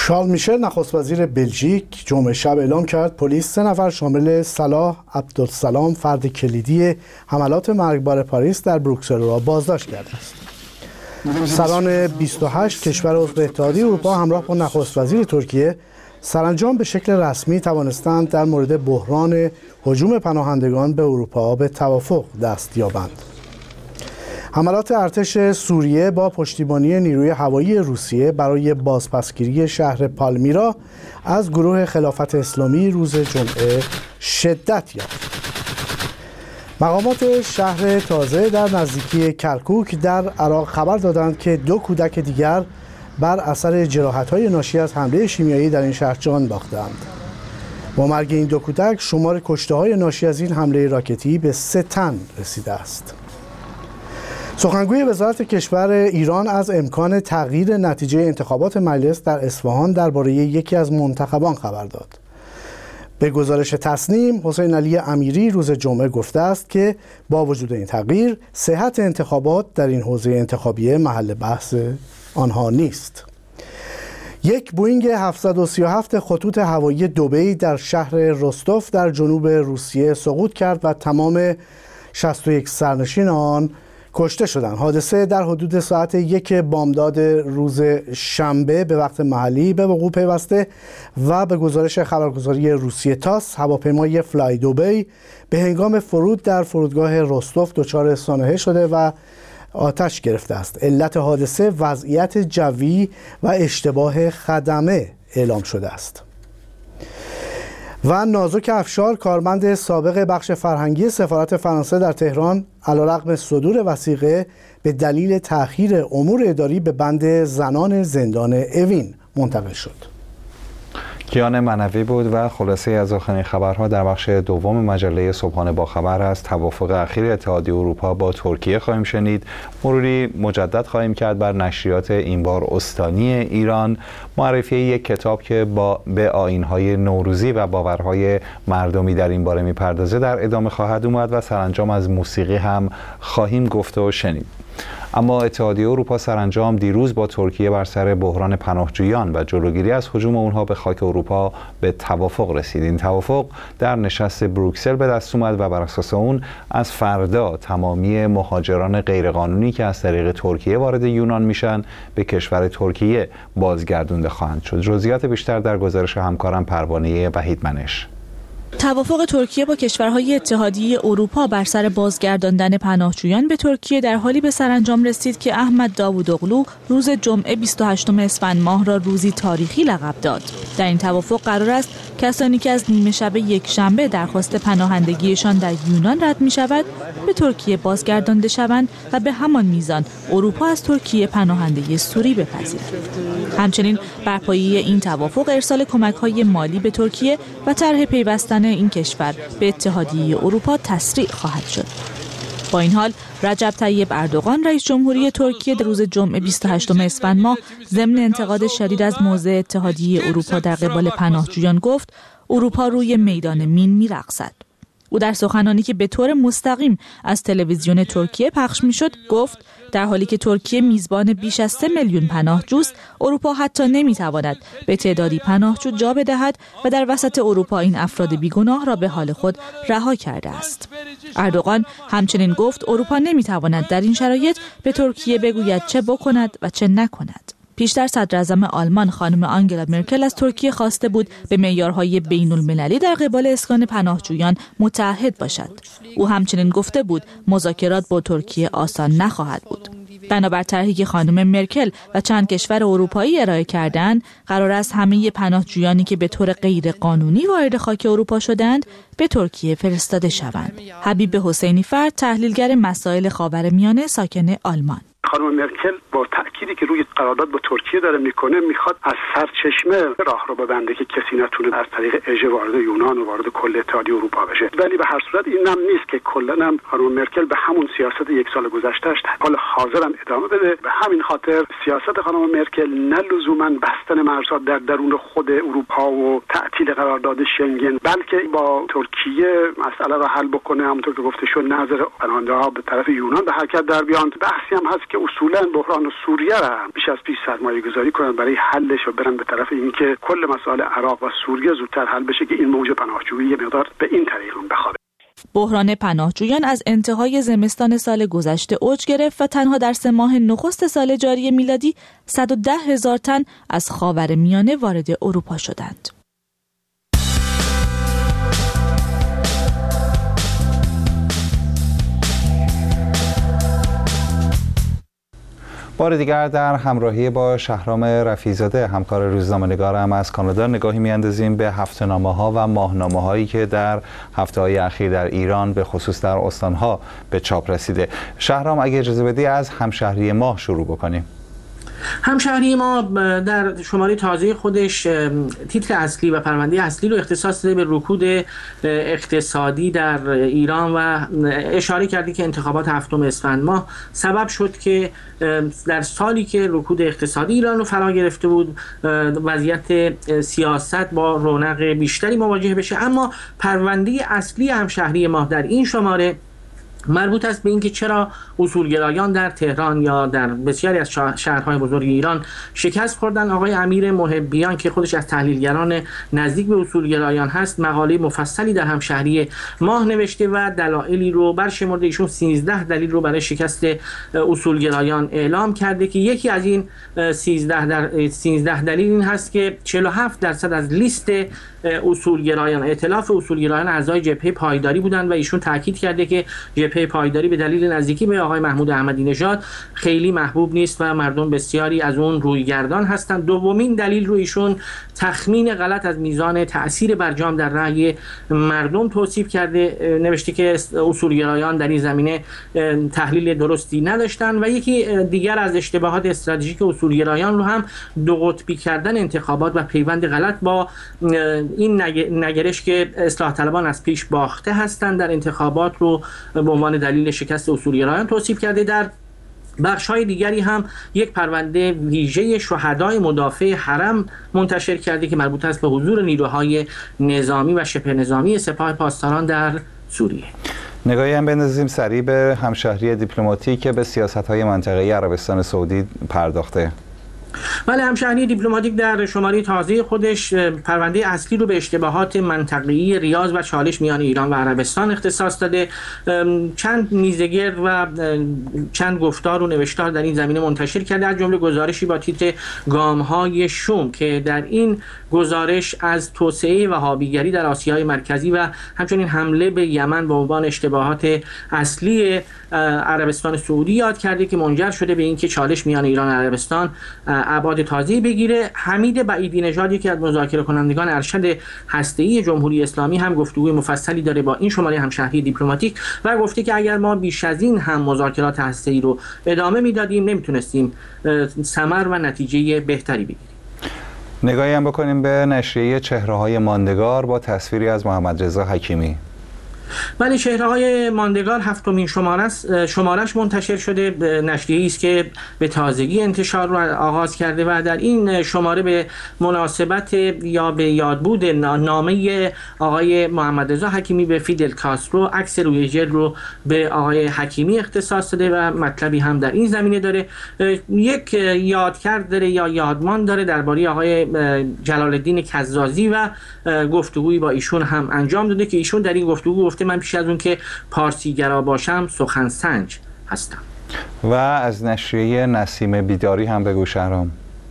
شارل میشل نخست وزیر بلژیک جمعه شب اعلام کرد پلیس سه نفر شامل صلاح عبدالسلام فرد کلیدی حملات مرگبار پاریس در بروکسل را بازداشت کرده است. سران بیست و هشت کشور عضو اتحادیه اروپا همراه با نخست وزیر ترکیه سرانجام به شکل رسمی توانستند در مورد بحران هجوم پناهندگان به اروپا به توافق دست یابند. حملات ارتش سوریه با پشتیبانی نیروی هوایی روسیه برای بازپسگیری شهر پالمیرا از گروه خلافت اسلامی روز جمعه شدت یافت. مقامات شهر تازه در نزدیکی کرکوک در عراق خبر دادند که دو کودک دیگر بر اثر جراحت‌های ناشی از حمله شیمیایی در این شهر جان باختند. با مرگ این دو کودک شمار کشته‌های ناشی از این حمله راکتی به سه تن رسیده است. سخنگوی وزارت کشور ایران از امکان تغییر نتیجه انتخابات مجلس در اصفهان درباره یکی از منتخبان خبر داد. به گزارش تصنیم، حسین علی امیری روز جمعه گفته است که با وجود این تغییر، صحت انتخابات در این حوزه انتخابی محل بحث آنها نیست. یک بوینگ هفتصد و سی و هفت خطوط هوایی دبی در شهر رستوف در جنوب روسیه سقوط کرد و تمام شصت و یک سرنشین آن کشته شدند. حادثه در حدود ساعت یک بامداد روز شنبه به وقت محلی به وقوع پیوسته و به گزارش خبرگزاری روسیه تاس هواپیمای فلای دبی به هنگام فرود در فرودگاه رستوف دچار سانحه شده و آتش گرفته است. علت حادثه وضعیت جوی و اشتباه خدمه اعلام شده است. و نازک افشار کارمند سابق بخش فرهنگی سفارت فرانسه در تهران علیرغم صدور وثیقه به دلیل تأخیر امور اداری به بند زنان زندان اوین منتقل شد. کیان منوی بود و خلاصه از آخرین خبرها در بخش دوم مجله صبحانه با خبر از توافق اخیر اتحادیه اروپا با ترکیه خواهیم شنید. مروری مجدد خواهیم کرد بر نشریات این بار استانی ایران، معرفی یک کتاب که با به آیین‌های نوروزی و باورهای مردمی در این باره می‌پردازه در ادامه خواهد اومد و سرانجام از موسیقی هم خواهیم گفت و شنید. اما اتحادیه اروپا سرانجام دیروز با ترکیه بر سر بحران پناهجویان و جلوگیری از هجوم اونها به خاک اروپا به توافق رسید. این توافق در نشست بروکسل به دست اومد و بر اساس اون از فردا تمامی مهاجران غیرقانونی که از طریق ترکیه وارد یونان میشن به کشور ترکیه بازگردونده خواهند شد. جزئیات بیشتر در گزارش همکارم پروانه وحید منش. توافق ترکیه با کشورهای اتحادیه اروپا بر سر بازگرداندن پناهجویان به ترکیه در حالی به سرانجام رسید که احمد داوودوغلو روز جمعه بیست و هشتم اسفند ماه را روزی تاریخی لقب داد. در این توافق قرار است کسانی که از نیمه شب یک شنبه درخواست پناهندگیشان در یونان رد می شود به ترکیه بازگردانده شوند و به همان میزان اروپا از ترکیه پناهنده سوری بپذیرد. همچنین بر پایه این توافق ارسال کمک‌های مالی به ترکیه و طرح پیوستن این کشور به اتحادیه اروپا تسریع خواهد شد. با این حال رجب طیب اردوغان رئیس جمهوری ترکیه در روز جمعه بیست و هشتم اسفند ماه ضمن انتقاد شدید از موضع اتحادیه اروپا در قبال پناهجویان گفت اروپا روی میدان مین می‌رقصد. او در سخنانی که به طور مستقیم از تلویزیون ترکیه پخش می‌شد گفت در حالی که ترکیه میزبان بیش از سه میلیون پناهجوست، اروپا حتی نمیتواند به تعدادی پناهجو جا بدهد و در وسط اروپا این افراد بیگناه را به حال خود رها کرده است. اردوغان همچنین گفت اروپا نمیتواند در این شرایط به ترکیه بگوید چه بکند و چه نکند. پیشتر صدر اعظم آلمان خانم آنگلا مرکل از ترکیه خواسته بود به معیارهای بین المللی در قبال اسکان پناهجویان متعهد باشد. او همچنین گفته بود مذاکرات با ترکیه آسان نخواهد بود. بنابر طرحی که خانم مرکل و چند کشور اروپایی ارائه کردند، قرار است همه پناهجویانی که به طور غیر قانونی وارد خاک اروپا شدند به ترکیه فرستاده شوند. حبیب حسینی فرد، تحلیلگر مسائل خاورمیانه ساکن آلمان: خانم مرکل با تأکیدی که روی قرارداد با ترکیه داره میکنه میخواد از سرچشمه راه رو ببنده که کسی نتونه از طریق اژه وارد یونان و وارد کل اتحادیه اروپا بشه. ولی به هر صورت این هم نیست که کلا هم خانم مرکل به همون سیاست یک سال گذشتهش حال حاضرم ادامه بده. به همین خاطر سیاست خانم مرکل نه لزوما بستن مرزها در درون خود اروپا و تعطیل قرارداد شنگن، بلکه با ترکیه مسئله رو حل بکنه. همونطور که گفته شد نظر پناهنده ها به طرف یونان به حرکت در بیان. بحثی هم هست که اصولا بحران سوریه را هم بیش از پیش سرمایه گذاری کنن برای حلش و برن به طرف اینکه کل مسائل عراق و سوریه زودتر حل بشه که این موج پناهجویی یه مقدار به این طریق هم بخوابه. بحران پناهجویان از انتهای زمستان سال گذشته اوج گرفت و تنها در سه ماه نخست سال جاری میلادی صد و ده هزار تن از خاورمیانه وارد اروپا شدند. بار دیگر در همراهی با شهرام رفیع‌زاده همکار روزنامه‌نگارم از کانادا نگاهی می‌اندازیم به هفته‌نامه‌ها و ماهنامه‌هایی که در هفته‌های اخیر در ایران به خصوص در استان‌ها به چاپ رسیده. شهرام اگه اجازه بدی از همشهری ماه شروع بکنیم. همشهری ما در شماره تازه خودش تیتر اصلی و پرونده اصلی رو اختصاص داده به رکود اقتصادی در ایران و اشاره کردی که انتخابات هفتم اسفند ماه سبب شد که در سالی که رکود اقتصادی ایران رو فرا گرفته بود وضعیت سیاست با رونق بیشتری مواجه بشه. اما پرونده اصلی همشهری ما در این شماره مربوط است به اینکه چرا اصولگرایان در تهران یا در بسیاری از شهرهای بزرگ ایران شکست خوردن. آقای امیر محبیان که خودش از تحلیلگران نزدیک به اصولگرایان هست مقاله مفصلی در همشهری ماه نوشته و دلایلی رو برشمرده. ایشون سیزده دلیل رو برای شکست اصولگرایان اعلام کرده که یکی از این سیزده در سیزده دلیل این هست که چهل و هفت درصد از لیست اصولگرایان ائتلاف اصولگرایان اعضای جبهه پایداری بودند و ایشون تاکید کرده که جبهه پایداری به دلیل نزدیکی به آقای محمود احمدی نژاد خیلی محبوب نیست و مردم بسیاری از اون رویگردان هستند. دومین دلیل رو ایشون تخمین غلط از میزان تأثیر برجام در رأی مردم توصیف کرده. نوشته که اصولگرایان در این زمینه تحلیل درستی نداشتن و یکی دیگر از اشتباهات استراتژیک اصولگرایان رو هم دو قطبی کردن انتخابات و پیوند غلط با این نگرش که اصلاح طلبان از پیش باخته هستند در انتخابات رو به عنوان دلیل شکست اصولگرایان توصیف کرده. در بخش‌های دیگری هم یک پرونده ویژه شهدای مدافع حرم منتشر کرده که مربوط است به حضور نیروهای نظامی و شبه نظامی سپاه پاسداران در سوریه. نگاهی هم بندازیم سریع به همشهری دیپلماتیک که به سیاست‌های منطقه‌ای عربستان سعودی پرداخته. بله، همشهری دیپلماتیک در شماره تازه خودش پرونده اصلی رو به اشتباهات منطقه‌ای ریاض و چالش میان ایران و عربستان اختصاص داده. چند میزگرد و چند گفتار و نوشتار در این زمینه منتشر کرده، از جمله گزارشی با تیتر گام‌های شوم که در این گزارش از توسعه وهابیگری در آسیای مرکزی و همچنین حمله به یمن به عنوان اشتباهات اصلی عربستان سعودی یاد کرده که منجر شده به اینکه چالش میان ایران و عربستان ابعاد تازه‌ای بگیره. حمید بعیدی نژاد یکی از مذاکره کنندگان ارشد هسته‌ای جمهوری اسلامی هم گفتگوی مفصلی داره با این شماره همشهری دیپلماتیک و گفته که اگر ما بیش از این هم مذاکرات هسته‌ای رو ادامه میدادیم نمیتونستیم ثمر و نتیجه بهتری بگیریم. نگاهی هم بکنیم به نشریه چهره‌های ماندگار با تصویری از محمد رضا حکیمی. ولی چهره‌های ماندگار هفتمین شماره شمارش منتشر شده. نشریه‌ای است که به تازگی انتشار رو آغاز کرده و در این شماره به مناسبت یا به یادبود نامه آقای محمد رضا حکیمی به فیدل کاسترو عکس روی جلد رو به آقای حکیمی اختصاص داده و مطلبی هم در این زمینه داره. یک یادکرد داره یا یادمان داره درباره آقای جلال الدین کزازی و گفتگویی با ایشون هم انجام داده که ایشون در این گفتگو گفته من پیش از اون که پارسیگرا باشم سخن سنج هستم. و از نشریه نسیم بیداری هم بگو شهرام.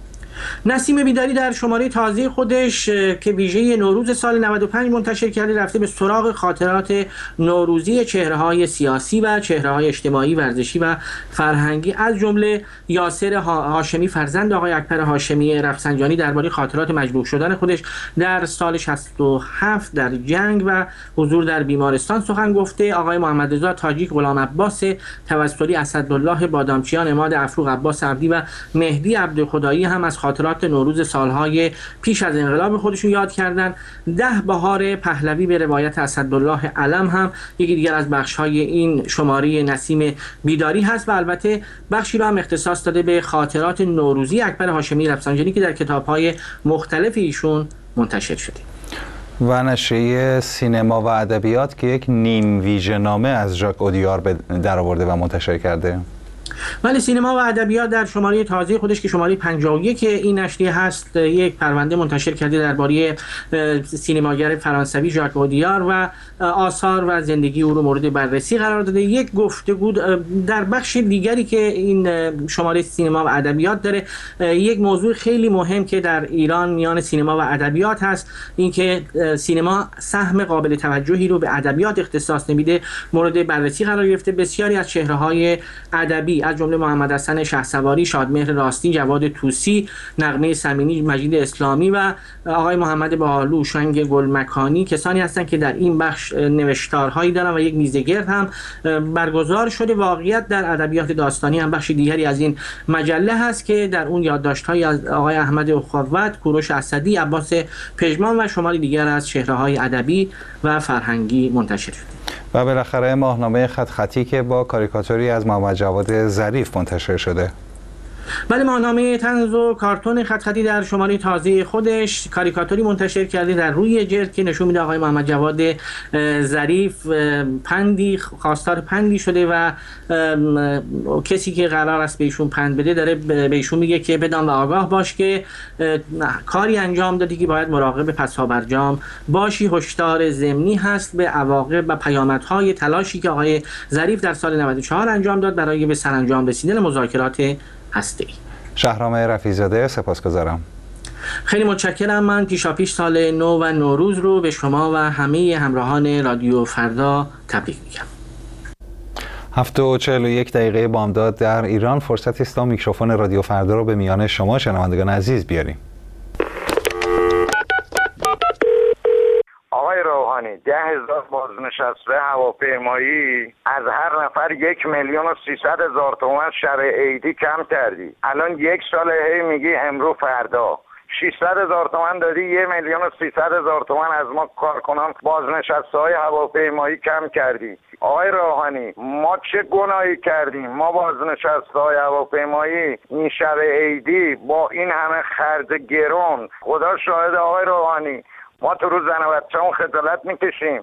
نسیم بیداری در شماره تازه خودش که ویژه نوروز سال نود و پنج منتشر کرده رفته به سراغ خاطرات نوروزی چهره‌های سیاسی و چهره‌های اجتماعی، ورزشی و فرهنگی از جمله یاسر هاشمی فرزند آقای اکبر هاشمی رفسنجانی درباره خاطرات مجروح شدن خودش در سال شصت و هفت در جنگ و حضور در بیمارستان سخن گفته. آقای محمد رضا تاجیک، غلام عباس توسلی، اسدالله بادامچیان، عماد افروق، عباس عبدی و مهدی عبدخدایی هم از خاطرات نوروز سالهای پیش از انقلاب خودشون یاد کردن. ده بهار پهلوی به روایت اسدالله علم هم یکی دیگر از بخش‌های این شماره نسیم بیداری هست و البته بخشی رو هم اختصاص داده به خاطرات نوروزی اکبر هاشمی رفسنجانی که در کتاب‌های مختلف ایشون منتشر شده. و نشریه سینما و ادبیات که یک نیم ویژه‌نامه از ژاک اودیار در آورده و منتشر کرده. ولی سینما و ادبیات در شماره تازه خودش که شماره پنجاه و یک این نشریه هست یک پرونده منتشر کرده درباره سینماگر فرانسوی ژاک اودیار و آثار و زندگی او رو مورد بررسی قرار داده. یک گفتگو در بخش دیگری که این شماره سینما و ادبیات داره، یک موضوع خیلی مهم که در ایران میان سینما و ادبیات هست، اینکه سینما سهم قابل توجهی رو به ادبیات اختصاص نمیده، مورد بررسی قرار گرفته. بسیاری از چهره‌های ادبی از جمله محمد حسن شهسواری، شادمهر راستی، جواد طوسی، نغمه سمینی، مجید اسلامی و آقای محمد بهالو، شنگ گلمکانی کسانی هستند که در این بخش نوشتارهایی دارن و یک میزه گرد هم برگزار شده. واقعیت در ادبیات داستانی هم بخش دیگری از این مجله هست که در اون یادداشت‌های از آقای احمد اخوت، کوروش اسدی، عباس پژمان و شماری دیگر از چهره‌های ادبی و فرهنگی منتشر شده. و بالاخره ماهنامه خط خطی که با کاریکاتوری از محمد جواد ظریف منتشر شده. بله، ماهنامه طنز و کارتون خط خطی در شماره تازه خودش کاریکاتوری منتشر کرده در روی جلد که نشون میده آقای محمد جواد ظریف پندی خواستار پندی شده و کسی که قرار است بهشون پند بده داره بهشون میگه که بدان و آگاه باش که کاری انجام دادی که باید مراقب پسا برجام باشی. هشدار ضمنی هست به عواقب و پیامدهای تلاشی که آقای ظریف در سال نود و چهار انجام داد برای به سرانجام رسیدن مذاکرات هستی. شهرام رفیع‌زاده، سپاسگزارم. خیلی متشکرم. من پیشاپیش سال نو و نوروز رو به شما و همه همراهان رادیو فردا تبریک میگم. هفت و چهل و یک دقیقه بامداد در ایران. فرصتی است تا میکروفون رادیو فردا رو به میان شما شنوندگان عزیز بیاریم. آقای روحانی، ده هزار بازنشسته هواپیمایی از هر نفر یک میلیون و سیصد هزار تومان شب عیدی کم کردی. الان یک سال هی میگی امرو فردا. ششصد هزار تومان دادی، یه میلیون و سیصد هزار تومان از ما کارکنان بازنشسته های هواپیمایی کم کردی. آقای روحانی، ما چه گناهی کردیم؟ ما بازنشسته های هواپیمایی این شب عیدی با این همه خرج گرون، خدا شاهد آقای روحانی، ما تو روز زن و بچه‌مون خجالت میکشیم.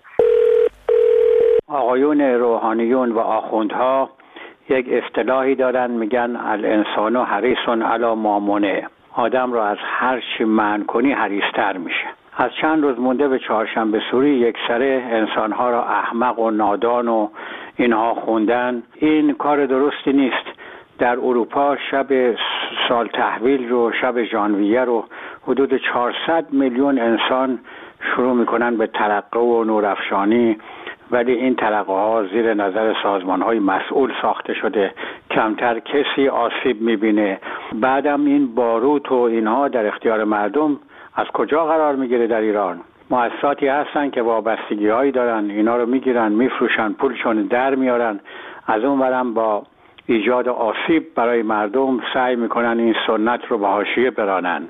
آقایون روحانیون و آخوندها یک اصطلاحی دارن، میگن الانسان حریص علی ما منع. آدم را از هر چی منع کنی حریص‌تر میشه. از چند روز مونده به چهارشنبه سوری یک سره انسانها را احمق و نادان و اینها خوندن. این کار درستی نیست. در اروپا شب سال تحویل رو، شب ژانویه رو حدود چهارصد میلیون انسان شروع میکنن به ترقه و نورافشانی، ولی این ترقه ها زیر نظر سازمان های مسئول ساخته شده، کمتر کسی آسیب میبینه. بعدم این باروت و اینها در اختیار مردم از کجا قرار میگیره؟ در ایران مؤسساتی هستن که وابستگی هایی دارن، اینا رو میگیرن میفروشن، پولشون در میارن، از اون برم با ایجاد آسیب برای مردم سعی میکنن این سنت رو به حاشیه برانن.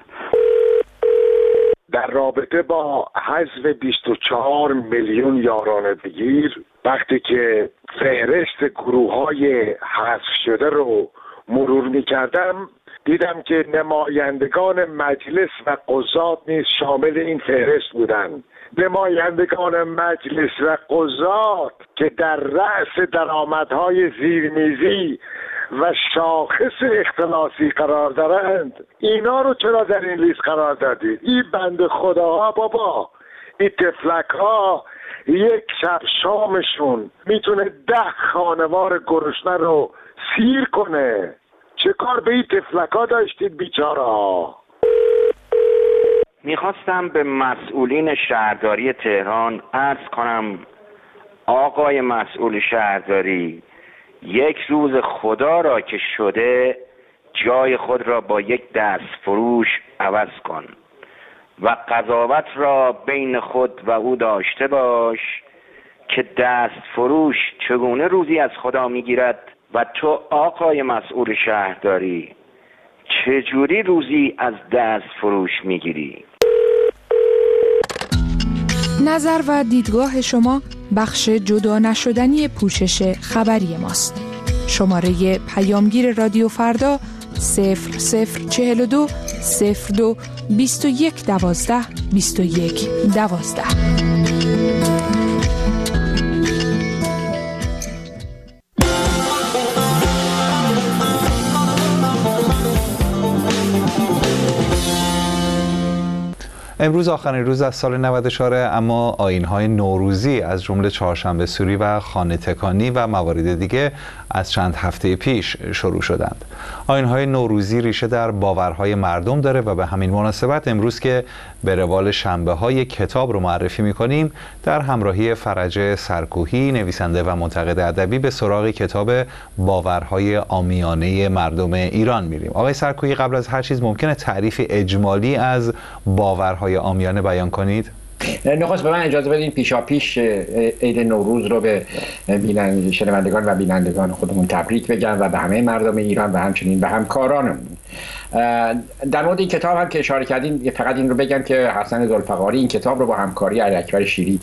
در رابطه با حذف بیست و چهار میلیون یاران بگیر، وقتی که فهرست گروه‌های حذف شده رو مرور می‌کردم، دیدم که نمایندگان مجلس و قضات نیز شامل این فهرست بودند. نمایندگان مجلس و قضات که در رأس درآمدهای زیرمیزی و شاخص اختلاسی قرار دارند، اینا رو چرا در این لیست قرار دادید؟ این بند خداها بابا، این تفلک ها یک شب شامشون میتونه ده خانوار گرسنه رو سیر کنه. چه کار به این تفلک ها داشتید بیچاره ها؟ میخواستم به مسئولین شهرداری تهران عرض کنم آقای مسئول شهرداری، یک روز خدا را که شده جای خود را با یک دست فروش عوض کن و قضاوت را بین خود و او داشته باش که دست فروش چگونه روزی از خدا میگیرد و تو آقای مسئول شهرداری چجوری روزی از دست فروش میگیری؟ نظر و دیدگاه شما بخش جدا نشدنی پوشش خبری ماست. شماره پیامگیر رادیو فردا صفر صفر چهل و دو صفر دو بیست و یک دوازده بیست و یک دوازده. امروز آخرین روز از سال نود و چهار، اما آیین‌های نوروزی از جمله چهارشنبه سوری و خانه تکانی و موارد دیگه از چند هفته پیش شروع شدند. آیین‌های نوروزی ریشه در باورهای مردم داره و به همین مناسبت امروز که به روال شنبه‌های کتاب رو معرفی می‌کنیم، در همراهی فرج سرکوهی، نویسنده و منتقد ادبی، به سراغ کتاب باورهای عامیانه مردم ایران میریم. آقای سرکوهی، قبل از هر چیز ممکنه تعریف اجمالی از باورهای عامیانه بیان کنید؟ نخست به من اجازه بدین پیشا پیش عید نوروز رو به شنوندگان و بینندگان خودمون تبریک بگم و به همه مردم ایران و همچنین به همکارانمون. در مورد این کتاب هم که اشاره کردین، فقط این رو بگم که حسن ذوالفقاری این کتاب رو با همکاری علی اکبر شیری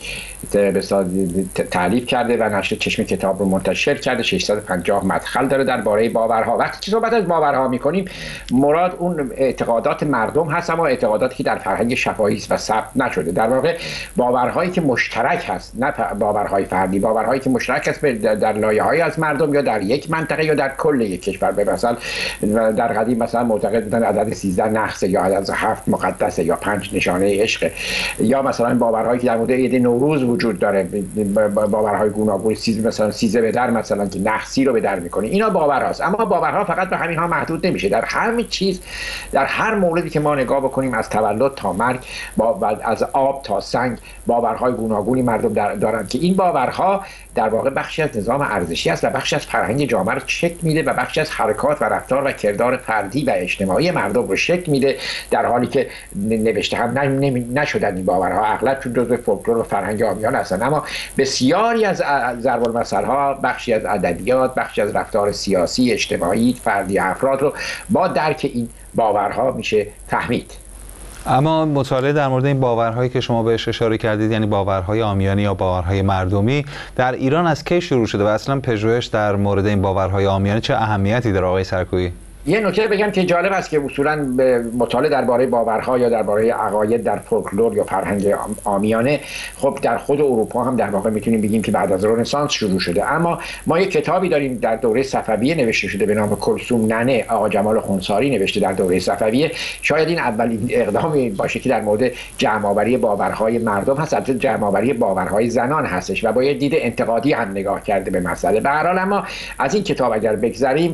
تالیف کرده و نشر چشم کتاب رو منتشر کرده. ششصد و پنجاه مدخل داره درباره باورها. وقتی که صحبت از باورها می‌کنیم، مراد اون اعتقادات مردم هست، اما اعتقاداتی که در فرهنگ شفاهی است و ثبت نشده. در واقع باورهایی که مشترک هست، نه باورهای فردی، باورهایی که مشترک است در لایه‌های از مردم یا در یک منطقه یا در کل یک کشور. به مثلا در قدیم مثلا معتقد بودن عدد سیزده نحسه یا عدد هفت مقدسه یا پنج نشانه عشق، یا مثلا باورهایی که در مورد عید نوروز وجود داره، باورهای گوناگون، مثلا سیزده به در، مثلا که نحسی رو به در می‌کنه. اینا باورهاست. اما باورها فقط به همین ها محدود نمیشه. در هر چیز، در هر موردی که ما نگاه بکنیم، از تولد تا مرگ، با از آب تا سنگ، باورهای گوناگونی مردم دارند که این باورها در واقع بخشی از نظام ارزشی است و بخشی از فرهنگ جامعه رو شکل میده و بخشی از حرکات و رفتار و کردار فردی و اجتماعی مردم رو شکل میده، در حالی که نوشته هم نشدن این باورها، اغلب چون جزء فولکلور و فرهنگ عامیانه هستند. اما بسیاری از ضرب المثل‌ها بخشی از ادبیات، بخشی از رفتار سیاسی، اجتماعی، فردی افراد رو با درک این باورها میشه فهمید. اما مطالعه در مورد این باورهایی که شما بهش اشاره کردید، یعنی باورهای عامیانه یا باورهای مردمی، در ایران از کی شروع شده و اصلا پژوهش در مورد این باورهای عامیانه چه اهمیتی داره آقای سرکویی؟ یه نکته بگم که جالب است که اصولاً مطالعه درباره باورها یا درباره عقاید در فولکلور یا فرهنگ عامیانه، خب در خود اروپا هم در واقع میتونیم بگیم که بعد از رنسانس شروع شده. اما ما یک کتابی داریم در دوره صفویه نوشته شده به نام کلثوم ننه، آقا جمال خنثاری نوشته در دوره صفویه. شاید این اولین اقدامی باشه که در مورد جمع‌آوری باورهای مردم هست، البته جمع‌آوری باورهای زنان هستش و با یه دید انتقادی هم نگاه کرده به مسئله. به هر حال اما از این کتاب اگر بگذریم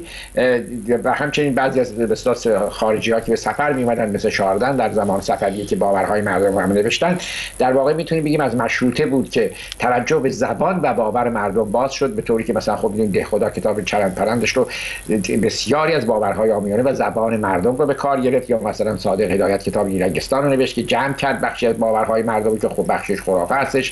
و همچنین بعضی از بسیار خارجی‌ها که به سفر می‌اومدن مثل شاردن در زمان صفویه که باورهای مردم رو نوشتن، در واقع میتونیم بگیم از مشروطه بود که توجه به زبان و باور مردم باز شد، به طوری که مثلا خب دیدیم دهخدا کتاب چرند پرندش رو بسیاری از باورهای عامیانه و زبان مردم رو به کار گرفت، یا مثلا صادق هدایت کتاب نیرنگستان رو نوشت که جمع کرد بخشی از باورهای مردمی که خب بخشش خرافه هستش.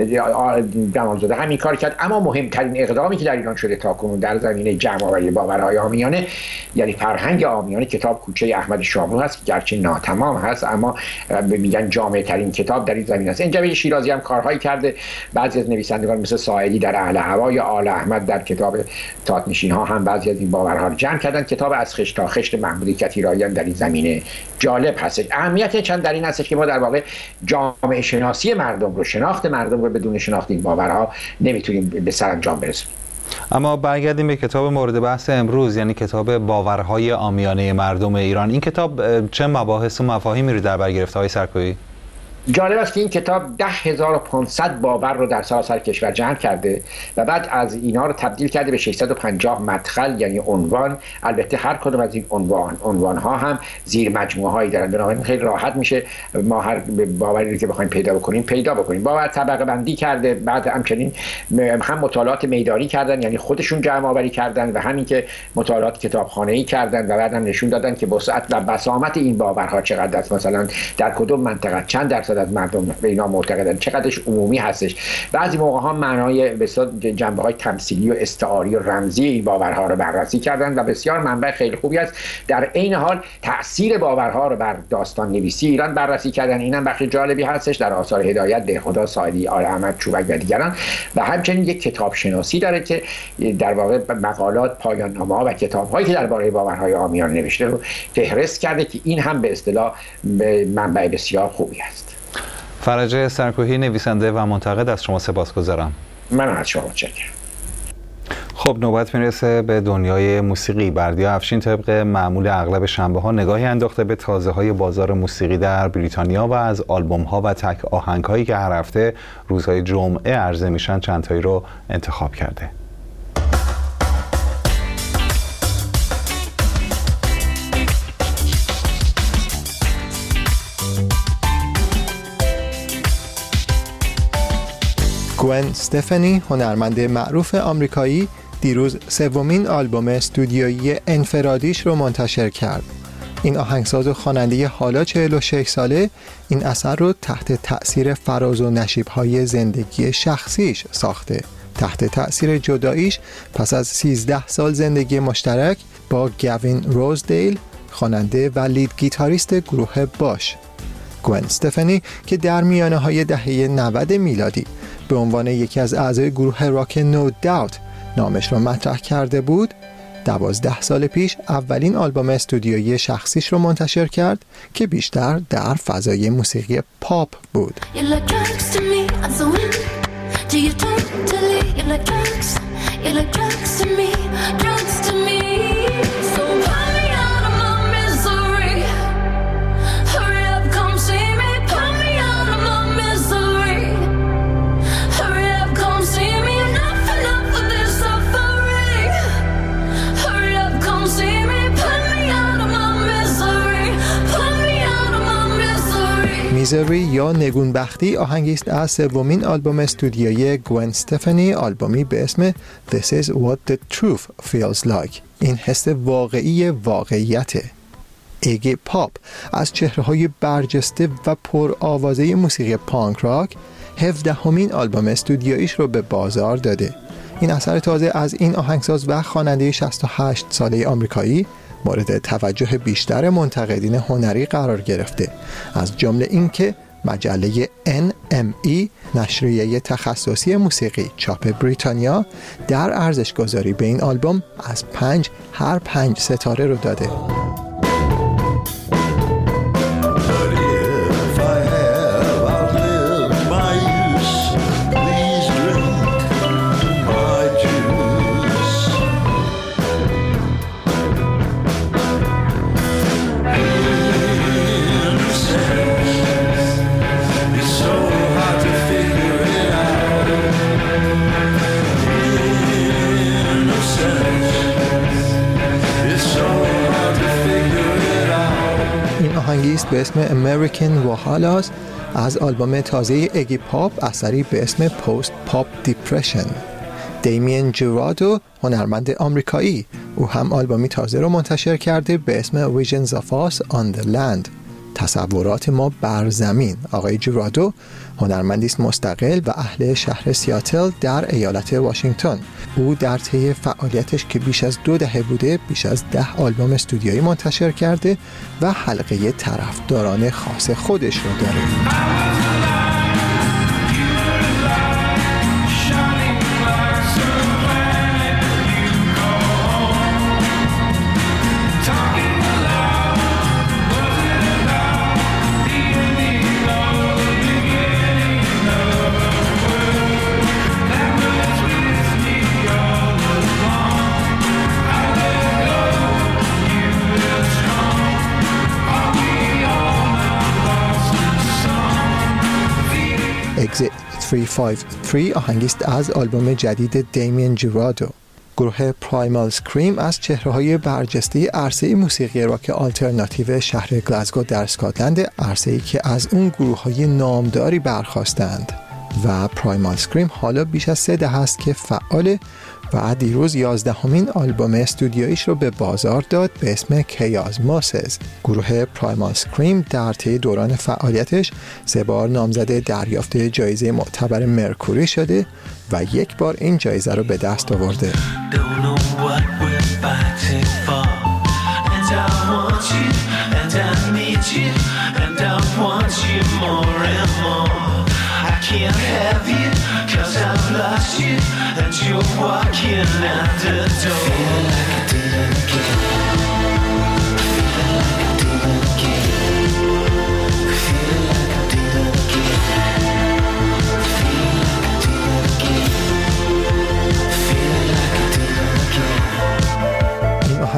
جمالزاده همین کار کرد. اما مهمترین اقدامی که در ایران شده تاکنون در زمینه جمع‌آوری باورهای عامیانه، یعنی فرهنگ عامیانه، کتاب کوچه احمد شاملو هست که گرچه ناتمام هست اما میگن جامع ترین کتاب در این زمینه است. اینجا شیرازی هم کارهایی کرده. بعضی از نویسندگان مثل ساعدی در اهل هوا یا آل احمد در کتاب تات‌نشین ها هم بعضی از این باورها رو جمع کردن. کتاب از خشت تا خشت محمود کتیراییان در این زمینه جالب هست. اهمیت چند در این است که ما در واقع جامعه شناسی مردم رو، شناخت مردم رو بدون شناخت این باورها نمیتونیم به سرانجام برسونیم. اما برگردیم به کتاب مورد بحث امروز، یعنی کتاب باورهای عامیانه مردم ایران. این کتاب چه مباحث و مفاهیمی رو در بر گرفته های سرکویی؟ جالب است که این کتاب ده هزار و پانصد باور رو در سراسر کشور جمع کرده و بعد از اینا رو تبدیل کرده به ششصد و پنجاه مدخل، یعنی عنوان. البته هر کدوم از این عنوان عنوان ها هم زیر مجموعه هایی دارن، بنابراین خیلی راحت میشه ما هر باوری رو که بخوایم پیدا بکنیم پیدا بکنیم. باور طبقه بندی کرده. بعد همچنین هم مطالعات میدانی کردن، یعنی خودشون جمع آوری کردن، و همین که مطالعات کتابخانه‌ای کردن و بعد هم نشون دادن که وسعت و بسامت این باورها چقدر است، مثلا در کدوم منطقه چند درصد از مردم به اینا معتقدن، چقدرش عمومی هستش. بعضی موقع ها معنای بسیار جنبه‌های تمثیلی و استعاری و رمزی این باورها رو بررسی کردن و بسیار منبع خیلی خوبی است. در عین حال تأثیر باورها رو بر داستان نویسی ایران بررسی کردن. اینم بخش جالبی هستش در آثار هدایت، دهخدا، ساعدی، آل احمد، چوبک و دیگران. و همچنین یک کتاب شناسی داره که در واقع مقالات، پایان نامه‌ها و کتاب‌هایی که درباره باورهای عامیانه نوشته رو فهرست کرده که این هم به اصطلاح منبع بسیار خوبی است. فرج سرکوهی، نویسنده و منتقد، از شما سپاسگزارم. من از شما متشکرم. خب خب نوبت میرسه به دنیای موسیقی. بردیا افشین طبق معمول اغلب شنبه ها نگاهی انداخته به تازه های بازار موسیقی در بریتانیا و از آلبوم ها و تک آهنگ هایی که هر هفته روزهای جمعه عرضه میشن چند تایی رو انتخاب کرده. گوئن استفانی، هنرمند معروف آمریکایی، دیروز سومین آلبوم استودیویی انفرادیش رو منتشر کرد. این آهنگساز و خواننده حالا چهل و شش ساله این اثر رو تحت تأثیر فراز و نشیب‌های زندگی شخصیش ساخته. تحت تأثیر جداییش پس از سیزده سال زندگی مشترک با گاوین روزدیل، خواننده و لید گیتاریست گروه باش. گوئن استفانی که در میانه‌های دهه نود میلادی به عنوان یکی از اعضای گروه راک نو داوت نامش را مطرح کرده بود، دوازده سال پیش اولین آلبوم استودیویی شخصیش رو منتشر کرد که بیشتر در فضای موسیقی پاپ بود. میزری یا نگونبختی آهنگی است از سومین آلبوم استودیویی گوئن استفانی، آلبومی به اسم This is what the truth feels like. این حس واقعی واقعیته. ایگی پاپ از چهره‌های برجسته و پر آوازه موسیقی پانک راک هفدهمین آلبوم استودیوییش رو به بازار داده. این اثر تازه از این آهنگساز و خواننده شصت و هشت ساله آمریکایی مورد توجه بیشتر منتقدین هنری قرار گرفته، از جمله اینکه مجله ان ام ای نشریه تخصصی موسیقی چاپ بریتانیا در ارزش گذاری به این آلبوم از پنج هر پنج ستاره رو داده. آهنگیست به اسم American Wahalas از آلبوم تازه ایگی پاپ، اثری به اسم پست پاپ دیپرشن. دیمین جورادو، هنرمند آمریکایی، او هم آلبومی تازه رو منتشر کرده به اسم Visions of Us on the Land، تصورات ما بر زمین. آقای جورادو هنرمندی است مستقل و اهل شهر سیاتل در ایالت واشنگتن. او در طی فعالیتش که بیش از دو دهه بوده بیش از ده آلبوم استودیویی منتشر کرده و حلقه طرفداران خاص خودش رو داره. Exit سیصد و پنجاه و سه آهنگیست از آلبوم جدید دیمین جورادو. گروه پرایمال سکریم از چهره‌های برجسته عرصه موسیقی راک آلترناتیو شهر گلاسگو در اسکاتلند، عرصه‌ای که از اون گروه‌های نامداری برخاستند و پرایمال سکریم حالا بیش از سه دهه است که فعال و دیروز یازدهمین آلبوم استودیوییش رو به بازار داد به اسم کیازماسز. گروه پرایمال سکریم در طی دوران فعالیتش سه بار نامزد دریافت جایزه معتبر مرکوری شده و یک بار این جایزه رو به دست آورده. Can't have you, cause I've lost you, and you're walking out the door. Feel like I didn't get Feel like I didn't get Feel like I didn't get Feel like I didn't get Feel like I didn't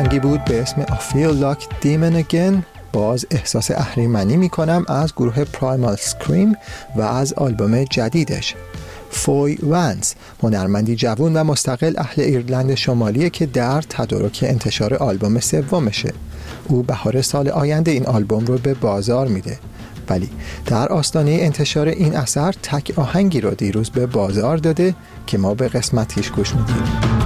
آهنگی بود به اسم I Feel Like Demon Again. باز احساس اهریمنی میکنم از گروه پرایمال سکریم و از آلبوم جدیدش. فوی وانس هنرمندی جوان و مستقل اهل ایرلند شمالیه که در تدارک انتشار آلبوم سومشه. او بهار سال آینده این آلبوم رو به بازار میده، ولی در آستانه انتشار این اثر تک آهنگی رو دیروز به بازار داده که ما به قسمتیش گوش میدیم.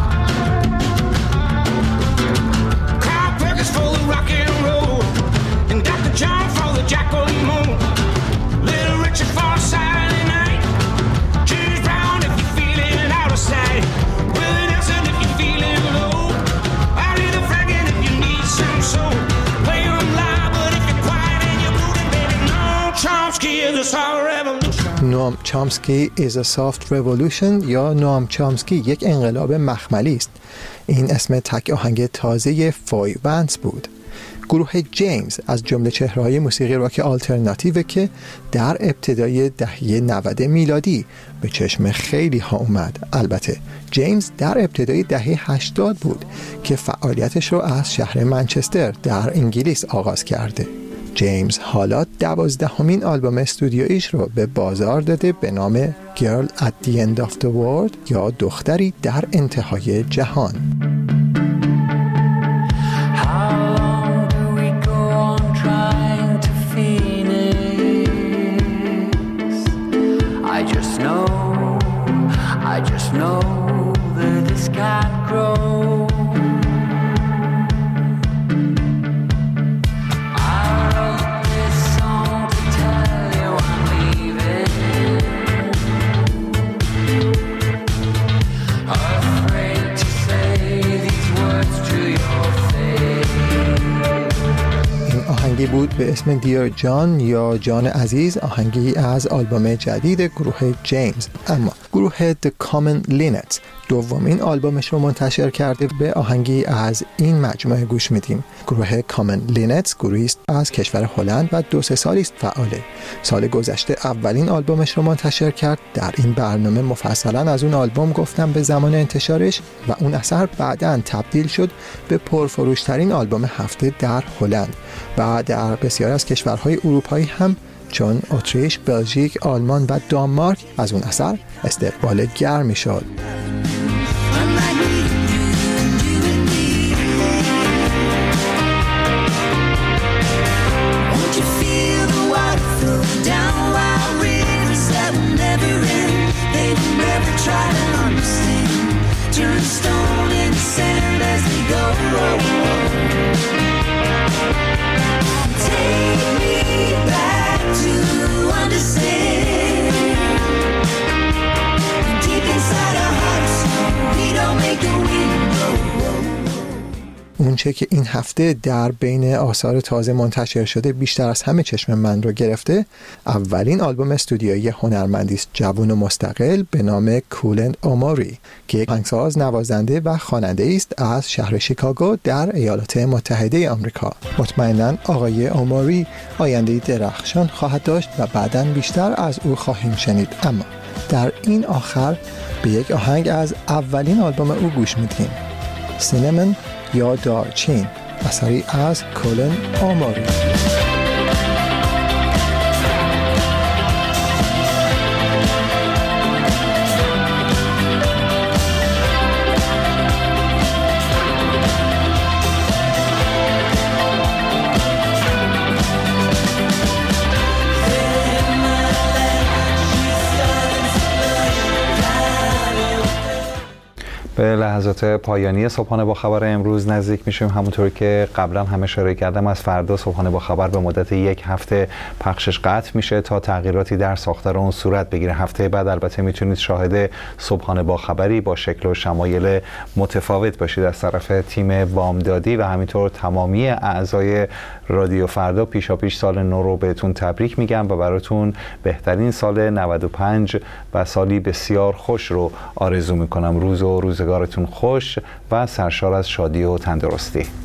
نوام چامسکی is a soft revolution یا نوام چامسکی یک انقلاب مخملی است. این اسم تک آهنگ تازه فوی وانس بود. گروه جیمز از جمله چهره‌های موسیقی راک آلترناتیو که در ابتدای دهه نود میلادی به چشم خیلی ها اومد. البته جیمز در ابتدای دهه هشتاد بود که فعالیتش رو از شهر منچستر در انگلیس آغاز کرده. جیمز حالا دوازدهمین آلبوم استودیویش رو به بازار داده به نام Girl at the End of the World یا دختری در انتهای جهان. بود به اسم دیر جان یا جان عزیز، آهنگی از آلبوم جدید گروه جیمز. اما گروه The Common Linnets دومین آلبومش رو منتشر کرده. به آهنگی از این مجموعه گوش میدیم. گروه Common Linnets گروهی است از کشور هلند و دو سه سالی است فعاله. سال گذشته اولین آلبومش رو منتشر کرد. در این برنامه مفصلا از اون آلبوم گفتم به زمان انتشارش و اون اثر بعداً تبدیل شد به پرفروشترین آلبوم هفته در هلند و در بسیاری از کشورهای اروپایی هم چون اتریش، بلژیک، آلمان و دانمارک از اون اثر استقبال گرمی شد. اونچه که این هفته در بین آثار تازه منتشر شده بیشتر از همه چشم من رو گرفته، اولین آلبوم استودیویی هنرمندی است جوان و مستقل به نام کولند اوموری که یک آهنگساز، نوازنده و خواننده است از شهر شیکاگو در ایالات متحده آمریکا. مطمئناً آقای اوموری آینده درخشان خواهد داشت و بعداً بیشتر از او خواهیم شنید. اما در این آخر به یک آهنگ از اولین آلبوم او گوش میدیم، سینمن یا دارچین، اثری از کولند اوموری. به لحظات پایانی صبحانه با خبر امروز نزدیک میشیم. همونطور که قبلا هم اشاره کردم از فردا صبحانه با خبر به مدت یک هفته پخشش قطع میشه تا تغییراتی در ساختار اون صورت بگیره. هفته بعد البته میتونید شاهد صبحانه با خبری با شکل و شمایل متفاوت باشید از طرف تیم بامدادی و همینطور تمامی اعضای رادیو فردا. پیشا پیش سال نو رو بهتون تبریک میگم و براتون بهترین سال نود و پنج و سالی بسیار خوش رو آرزو میکنم. روز و روزگارتون خوش و سرشار از شادی و تندرستی.